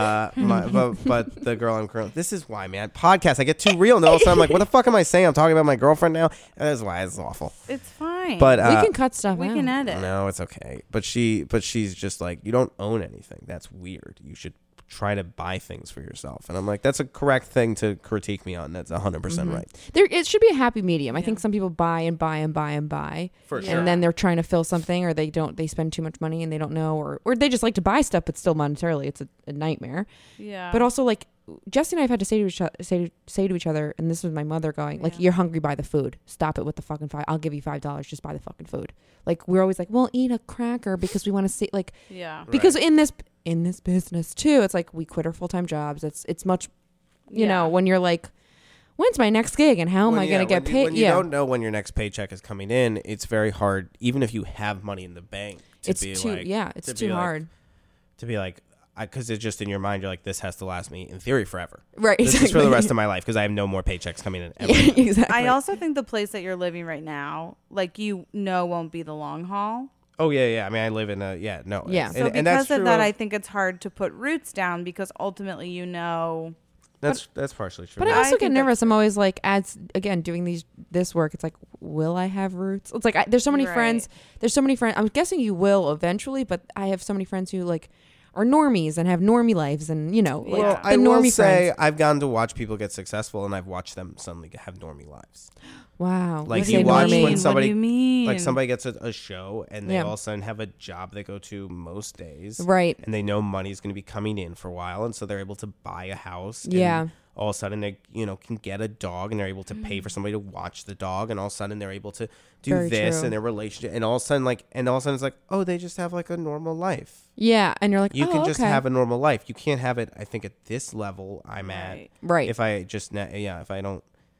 S4: But the girl I'm currently, this is why, man, podcast, I get too real and all of a sudden I'm like, what the fuck am I saying? I'm talking about my girlfriend now. That's why it's awful.
S3: It's fine.
S4: But
S2: we can cut stuff
S3: we
S2: out.
S3: can edit.
S4: no, it's okay. But she's just like, you don't own anything. That's weird. You should try to buy things for yourself. And I'm like, that's a correct thing to critique me on. That's 100%
S2: Mm-hmm.
S4: right.
S2: It should be a happy medium. I think some people buy and buy and buy and buy.
S4: For
S3: Yeah.
S2: And then they're trying to fill something, or they spend too much money and they don't know, or they just like to buy stuff, but still monetarily it's a nightmare.
S3: Yeah.
S2: But also, like, Jesse and I have had to say to each other, and this was my mother going, like, you're hungry, buy the food. Stop it with the fucking $5. I'll give you $5. Just buy the fucking food. Like, we're always like, we'll eat a cracker because we want to see, like,
S3: yeah.
S2: because in this business too, it's like we quit our full-time jobs. It's much, you know, when you're like, when's my next gig and how am I going to get paid?
S4: When you don't know when your next paycheck is coming in, it's very hard, even if you have money in the bank, to
S2: it's
S4: be
S2: too,
S4: like,
S2: it's
S4: to
S2: too
S4: be like-
S2: hard.
S4: to be like, because it's just in your mind, you're like, this has to last me in theory forever.
S2: Right.
S4: This is for the
S2: exactly.
S4: rest of my life because I have no more paychecks coming in ever.
S2: Yeah, exactly.
S3: I also think the place that you're living right now, like, won't be the long haul.
S4: Oh yeah. I mean, I live in a
S2: Yeah.
S3: So
S4: and
S3: because
S4: that's
S3: of
S4: true
S3: that, I think it's hard to put roots down because ultimately,
S4: that's partially true.
S2: But I
S3: I
S2: also
S3: think
S2: get nervous. I'm always like, doing this work. It's like, will I have roots? It's like there's so many
S3: Right.
S2: friends. There's so many friends. I'm guessing you will eventually, but I have so many friends who like are normies and have normie lives, and like
S4: well,
S2: the
S4: I will
S2: normie
S4: say
S2: friends.
S4: I've gotten to watch people get successful, and I've watched them suddenly have normie lives.
S2: Wow.
S4: Like
S2: Let's
S4: you
S2: say
S4: watch
S2: normie.
S4: when somebody,
S3: What do you mean?
S4: like somebody gets a show, and they
S2: Yeah.
S4: all of a sudden have a job they go to most days,
S2: Right.
S4: and they know money's going to be coming in for a while, and so they're able to buy a house.
S2: Yeah.
S4: And all of a sudden they, can get a dog and they're able to pay for somebody to watch the dog, and all of a sudden they're able to do
S2: Very
S4: this
S2: true.
S4: in their relationship, and all of a sudden it's like, oh, they just have like a normal life.
S2: Yeah, and you're like,
S4: You
S2: oh,
S4: can just
S2: okay.
S4: have a normal life. You can't have it, I think, at this level I'm at.
S2: Right.
S4: If I just, if I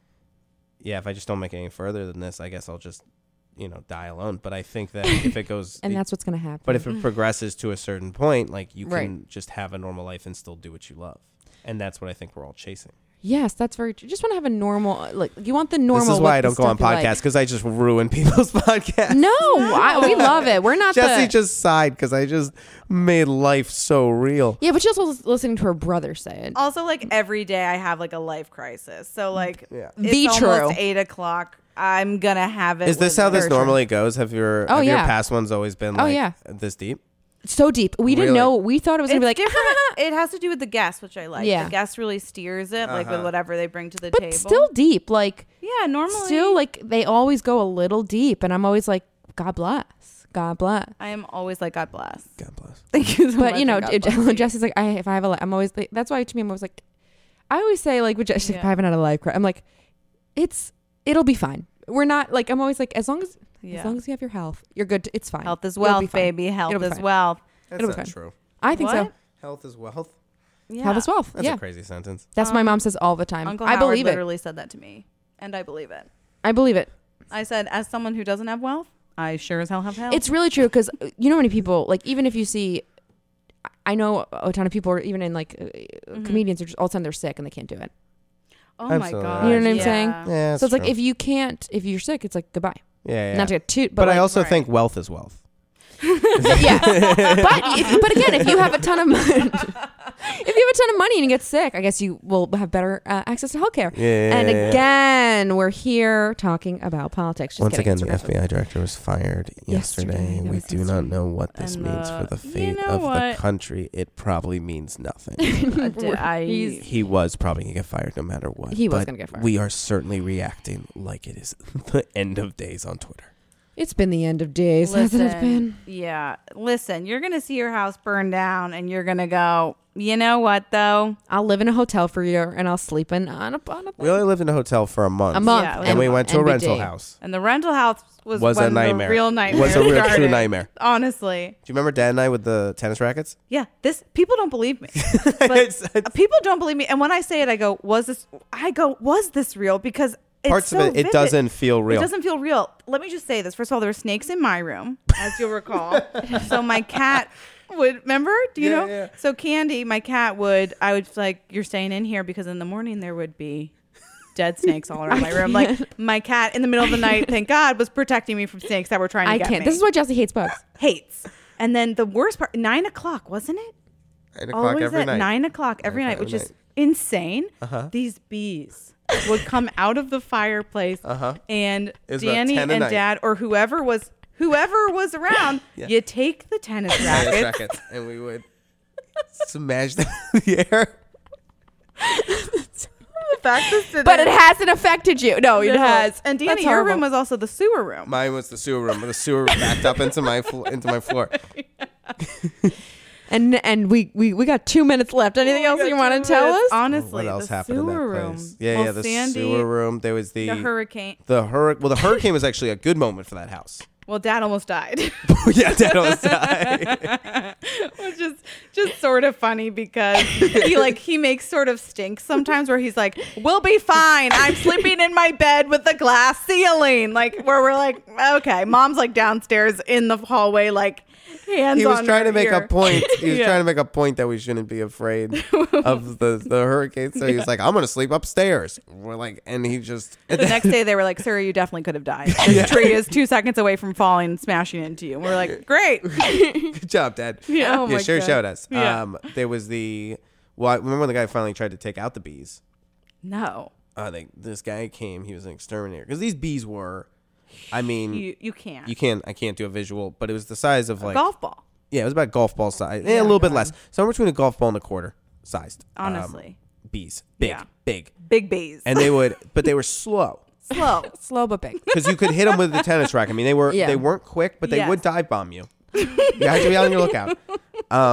S4: just don't make it any further than this, I guess I'll just, die alone. But I think that if it goes,
S2: and that's what's gonna happen.
S4: but if it progresses to a certain point, like you can
S2: Right.
S4: just have a normal life and still do what you love. And that's what I think we're all chasing.
S2: Yes, that's very true. Just want to have a normal, like, you want the normal.
S4: This is why
S2: with
S4: I
S2: the
S4: don't go on
S2: stuff you like.
S4: podcasts, because I just ruin people's podcasts.
S2: No, we love it. We're not
S4: Jesse
S2: the.
S4: just sighed because I just made life so real.
S2: Yeah, but she's also listening to her brother say it.
S3: Also, like every day I have like a life crisis. So like
S4: Yeah.
S3: it's
S2: The true.
S3: almost 8:00. I'm gonna have it.
S4: Is this
S3: with
S4: how
S3: me.
S4: this normally goes? Have your
S2: yeah.
S4: past ones always been
S2: Oh,
S4: like
S2: yeah.
S4: this deep?
S2: So deep. We didn't
S4: Really?
S2: know. We thought it was gonna be like,
S3: different. It has to do with the guest, which I like.
S2: Yeah.
S3: The guest really steers it, like with whatever they bring to the
S2: but
S3: table.
S2: still deep. Like,
S3: yeah, normally
S2: still like they always go a little deep, and I'm always like, God bless, God bless.
S3: I am always like, God bless.
S4: God bless.
S3: Thank you so much.
S2: But you know,
S3: and God bless you.
S2: Jesse's like, if I have a life, I'm always like, that's why to me I'm always like, I always say like with Jesse, if
S3: Yeah.
S2: I haven't had a life crisis, I'm like, it'll be fine. We're not like, I'm always like, as long as you have your health, you're good. It's fine.
S3: Health is
S2: It'll be
S3: wealth,
S2: fine.
S3: baby. Health
S2: It'll be
S3: is
S2: fine.
S3: wealth.
S4: That's
S2: It'll be
S4: not
S2: fine.
S4: true.
S2: I think so.
S3: What?
S4: Health is wealth.
S3: Yeah.
S2: Health is wealth.
S4: That's
S2: yeah,
S4: a crazy sentence.
S2: that's what my mom says all the time.
S3: Uncle
S2: I
S3: Howard
S2: believe it.
S3: literally said that to me, and I believe it.
S2: I believe it.
S3: I said, as someone who doesn't have wealth, I sure as hell have health.
S2: It's really true because you know many people like even if you see, I know a ton of people, or even in like comedians, are just all of a sudden they're sick and they can't do it.
S3: oh my
S4: Absolutely.
S3: god.
S2: You know what I'm saying?
S4: Yeah.
S2: So it's like if you're sick, it's like goodbye.
S4: yeah.
S2: Not to get too,
S4: but I
S2: like,
S4: also
S3: right.
S4: think wealth is wealth.
S2: yeah. But again, if you have a ton of money and you get sick, I guess you will have better access to healthcare.
S4: Yeah.
S2: And again, we're here talking about politics. Just
S4: Once
S2: kidding.
S4: again, the
S2: It's
S4: FBI director was fired yesterday.
S2: That
S4: We
S2: was
S4: do not know what this
S3: And
S4: means for the
S3: you
S4: fate
S3: know
S4: of the
S3: what?
S4: country. It probably means nothing.
S2: He's-
S4: He was probably going to get fired no matter what.
S2: He was
S4: but
S2: gonna get fired.
S4: We are certainly reacting like it is the end of days on Twitter.
S2: It's been the end of days, hasn't it been?
S3: Yeah. Listen, you're going to see your house burn down and you're going to go, you know what, though?
S2: I'll live in a hotel for a year and I'll sleep on a
S4: We only lived in a hotel for a month.
S2: a month.
S3: Yeah,
S4: And we went to a
S2: NBD.
S4: rental house.
S3: And the rental house was
S4: Was a
S3: when
S4: nightmare.
S3: The real nightmare.
S4: Was a real true
S3: started.
S4: nightmare.
S3: Honestly.
S4: Do you remember Dad and I with the tennis rackets?
S3: Yeah. People don't believe me. But people don't believe me. And when I say it, I go, was this real? Because it's
S4: Parts
S3: so
S4: of it,
S3: vivid.
S4: it doesn't feel real.
S3: It doesn't feel real. Let me just say this. First of all, there were snakes in my room, as you'll recall. So my cat would, remember? Do you
S4: Yeah,
S3: know?
S4: yeah.
S3: So Candy, my cat I would like, you're staying in here because in the morning there would be dead snakes all around my room. Like my cat in the middle of the night, thank God, was protecting me from snakes that were trying to
S2: I
S3: get
S2: can't.
S3: me.
S2: This is why Jesse hates bugs.
S3: Hates. And then the worst part, 9:00, wasn't it?
S4: 9 o'clock
S3: Always
S4: every
S3: at
S4: night.
S3: 9:00 every
S4: 9
S3: night,
S4: o'clock
S3: which
S4: every
S3: is insane. These bees would come out of the fireplace, and
S4: It was about
S3: Danny
S4: 10 a
S3: and
S4: night.
S3: Dad or whoever was around,
S4: Yeah.
S3: you take the tennis
S4: Tennis
S3: racket.
S4: rackets, and we would smash them in the air.
S2: But it hasn't affected you. No, it has.
S3: And Danny,
S2: That's
S3: your
S2: horrible.
S3: room was also the sewer room.
S4: Mine was the sewer room. The sewer backed up into my floor.
S2: And we got 2 minutes left. Anything else you want to tell us?
S3: Honestly,
S4: What else
S3: the
S4: happened in
S3: sewer
S4: that
S3: room.
S4: place? Yeah,
S3: Well,
S4: yeah, the
S3: Sandy,
S4: sewer room. There was the
S3: hurricane.
S4: the hurricane was actually a good moment for that house.
S3: Well, Dad almost died.
S4: Yeah, Dad almost died.
S3: Which is just sort of funny because he makes sort of stinks sometimes where he's like, we'll be fine. I'm sleeping in my bed with the glass ceiling. Like where we're like, okay. Mom's like downstairs in the hallway, like hands
S4: He was
S3: on
S4: trying
S3: her
S4: to make a
S3: ear.
S4: point. He was
S3: Yeah.
S4: trying to make a point that we shouldn't be afraid of the hurricane. So he was like, I'm going to sleep upstairs. We're like, and he just.
S3: The next day they were like, sir, you definitely could have died. This tree is 2 seconds away from falling and smashing into you. And we're like, great.
S4: Good job, Dad.
S3: Yeah. Oh
S4: yeah,
S3: my
S4: sure
S3: God.
S4: showed us.
S3: Yeah.
S4: There was I remember when the guy finally tried to take out the bees.
S3: No.
S4: This guy came. He was an exterminator because these bees were. I mean,
S3: You can't.
S4: I can't do a visual, but it was the size of like
S3: Golf ball.
S4: Yeah, it was about golf ball size.
S3: Yeah,
S4: a little bit
S3: God.
S4: less. Somewhere between a golf ball and a quarter sized.
S3: Honestly.
S4: Bees. Big,
S3: Yeah.
S4: big.
S3: Big bees.
S4: And but they were slow.
S3: slow.
S2: Slow but big.
S4: Because you could hit them with the tennis racket. I mean,
S2: Yeah.
S4: they weren't quick, but they
S3: Yes.
S4: would dive bomb you. You had to be on your lookout. And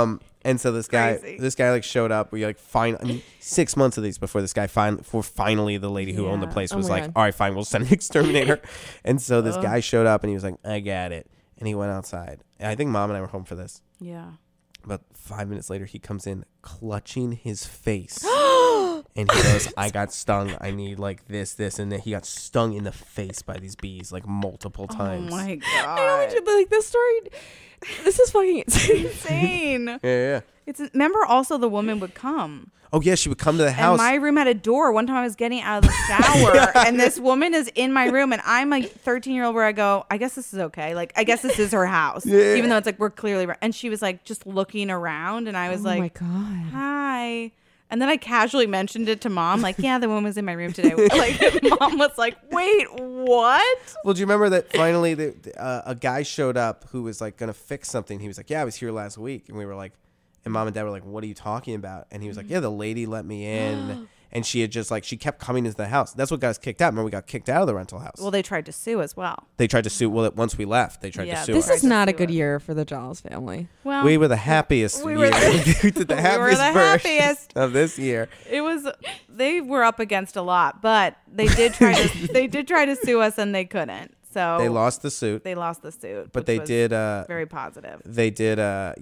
S4: And so this
S3: Crazy.
S4: guy like showed up. We like 6 months of these before this guy finally the lady who owned the
S3: Yeah.
S4: place
S2: Oh
S4: was
S2: my
S4: like,
S2: God.
S4: all right, fine, we'll send an exterminator. And so this guy showed up and he was like, I got it. And he went outside. And I think Mom and I were home for this.
S3: Yeah.
S4: About 5 minutes later, he comes in clutching his face. And he goes, I got stung. I need like this. And then he got stung in the face by these bees like multiple times.
S3: Oh my
S2: I
S3: god.
S2: know, but like this story, this is fucking insane.
S3: Insane.
S4: Yeah.
S3: Remember also the woman would come.
S4: Oh, yeah, she would come to the
S3: And
S4: house.
S3: my room had a door. One time I was getting out of the shower and this woman is in my room and I'm a 13-year-old where I go, I guess this is okay. Like, I guess this is her house.
S4: Yeah.
S3: Even though it's like, we're clearly, and she was like just looking around and I was
S2: Oh my
S3: like,
S2: God.
S3: hi. And then I casually mentioned it to Mom, like, yeah, the woman was in my room today. Like, Mom was like, wait, what?
S4: Well, do you remember that finally a guy showed up who was like going to fix something? He was like, yeah, I was here last week. And we were like, and Mom and Dad were like, what are you talking about? And he was like, yeah, the lady let me in. And she had just like, she kept coming into the house. That's what got us kicked out. Remember, we got kicked out of the rental house.
S3: Well, they tried to sue as well.
S4: They tried to sue. Well, once we left, they tried
S3: Yeah,
S4: to sue
S2: This
S4: us.
S2: is not a good year for the Giles family.
S3: Well,
S4: We were the happiest
S3: We
S4: year.
S3: were the-
S4: We did the
S3: we were
S4: happiest
S3: the
S4: version
S3: happiest.
S4: of this year.
S3: they were up against a lot, but they did try to sue us and they couldn't. So
S4: They lost the suit,
S3: They lost the suit,
S4: but
S3: which
S4: they
S3: was
S4: did.
S3: very positive.
S4: They did.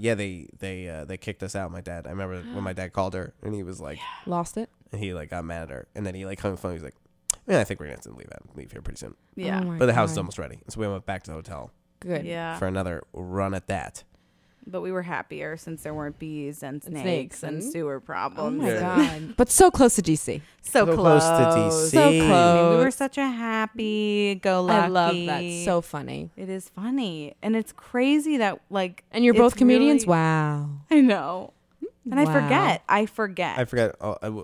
S4: They kicked us out. My dad. I remember when my dad called her and he was like,
S2: Lost it?
S4: and he like got mad at her, and then he like hung the phone. He was like, "Man, I think we're gonna have to leave here pretty soon."
S3: Yeah.
S2: Oh my
S4: But the house is
S2: God.
S4: almost ready, so we went back to the hotel
S2: Good.
S3: Yeah.
S4: for another run at that.
S3: But we were happier since there weren't bees and
S2: And
S3: snakes
S2: snakes
S3: and
S2: and-
S3: sewer
S2: Oh
S3: problems.
S2: my
S3: and-
S2: God. But so close to DC.
S3: So
S4: So
S3: close.
S4: close to DC.
S2: So
S3: I mean, we
S2: close.
S3: were such a happy go lucky.
S2: I love that. So funny.
S3: It is funny. And it's crazy that like
S2: And you're
S3: it's
S2: both comedians?
S3: really-
S2: Wow.
S3: I know. And
S2: Wow.
S3: I forget.
S4: I forget.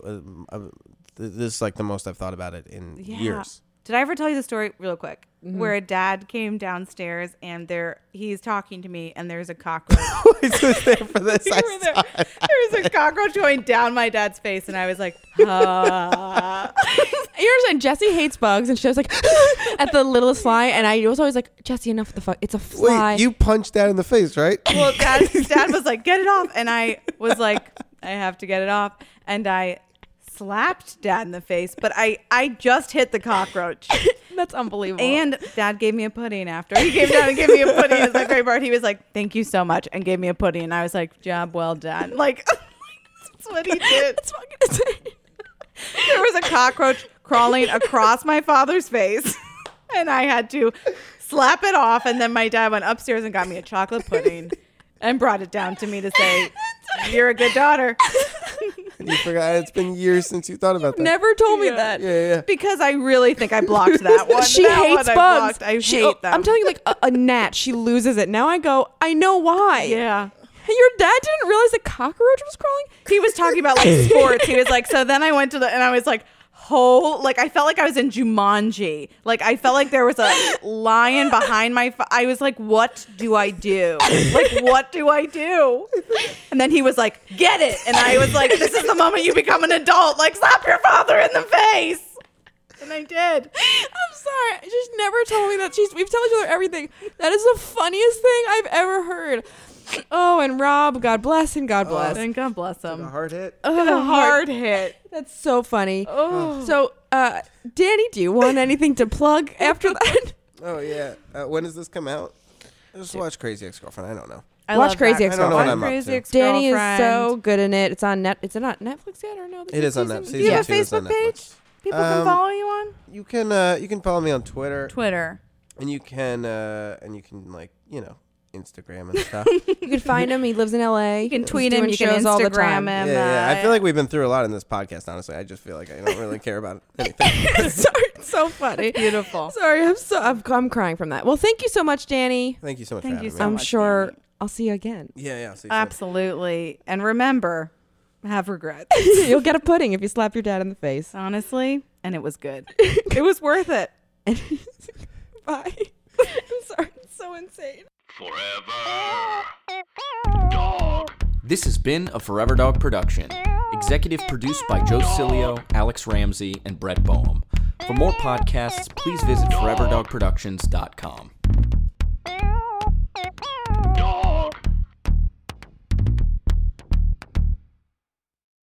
S4: This is like the most I've thought about it in years.
S3: Did I ever tell you the story real quick? Where a dad came downstairs and he's talking to me and there's a cockroach.
S4: I was there for this.
S3: You were there. There was a cockroach going down my dad's face and I was like, ah.
S2: You're saying Jessie hates bugs, and she was like at the littlest fly, and I was always like, Jessie, enough with the fuck. It's a fly.
S4: Wait, you punched Dad in the face, right?
S3: Well, dad was like, get it off. And I was like, I have to get it off. And I slapped Dad in the face, but I just hit the cockroach.
S2: That's unbelievable.
S3: And Dad gave me a pudding after. He came down and gave me a pudding. It's my favorite part. He was like, thank you so much, and gave me a pudding. And I was like, job well done. Like, that's what he did.
S2: That's fucking insane.
S3: There was a cockroach crawling across my father's face, and I had to slap it off. And then my dad went upstairs and got me a chocolate pudding and brought it down to me to say, you're a good daughter.
S4: You forgot. It's been years since you thought about that.
S2: Never told me that.
S4: Yeah.
S3: Because I really think I blocked that one.
S2: She
S3: That
S2: hates
S3: one I
S2: bugs.
S3: blocked. I
S2: She-
S3: hate them.
S2: I'm telling you, like a gnat, she loses it. Now I go, I know why.
S3: Yeah.
S2: Your dad didn't realize the cockroach was crawling?
S3: He was talking about like sports. He was like, so then I went to and I was like, like I felt like I was in Jumanji. Like I felt like there was a lion behind I was like, what do I do? Like, what do I do? And then he was like, get it. And I was like, this is the moment you become an adult. Like, slap your father in the face. And I did.
S2: I'm sorry. She's never told me that. We've told each other everything. That is the funniest thing I've ever heard. Oh, and Rob, God bless him. God bless.
S3: And God bless
S4: A
S3: him.
S4: hard hit.
S3: A hard hit.
S2: That's so funny.
S3: Oh.
S2: So, Danny, do you want anything to plug after that?
S4: Oh yeah. When does this come out? Just watch Crazy Ex-Girlfriend. I don't know.
S3: I
S2: Watch
S3: love
S2: Crazy
S3: that.
S4: I don't know what
S2: Ex-Girlfriend.
S4: I'm up
S3: Crazy
S4: to.
S3: Ex-Girlfriend.
S2: Danny is so good in it. It's on Is it on Netflix yet or no?
S4: It is on Netflix.
S3: Do you have a
S4: Season 2 is on
S3: Facebook page?
S4: Netflix.
S3: People can follow you on
S4: You can follow me on Twitter, and you can like Instagram and stuff.
S2: You can find him. He lives in LA.
S3: You can tweet him. You can
S2: shows all the
S3: Instagram
S2: time.
S3: him.
S4: Yeah. I feel like we've been through a lot in this podcast. Honestly, I just feel like I don't really care about anything.
S2: Sorry, it's so funny.
S3: Beautiful.
S2: Sorry, I'm crying from that. Well, thank you so much, Danny.
S4: Thank you so much.
S3: Thank
S4: for
S3: you
S4: having
S3: so
S4: me.
S2: I'm
S3: much,
S2: sure
S3: Danny.
S2: I'll see you again.
S4: Yeah. See you soon.
S3: Absolutely. And remember, have regrets.
S2: You'll get a pudding if you slap your dad in the face.
S3: Honestly, and it was good. It was worth it.
S2: Bye. I'm sorry. It's so insane.
S5: Forever Dog. This has been a Forever Dog production. Executive produced by Joe Cilio, Alex Ramsey, and Brett Boehm. For more podcasts, please visit foreverdogproductions.com.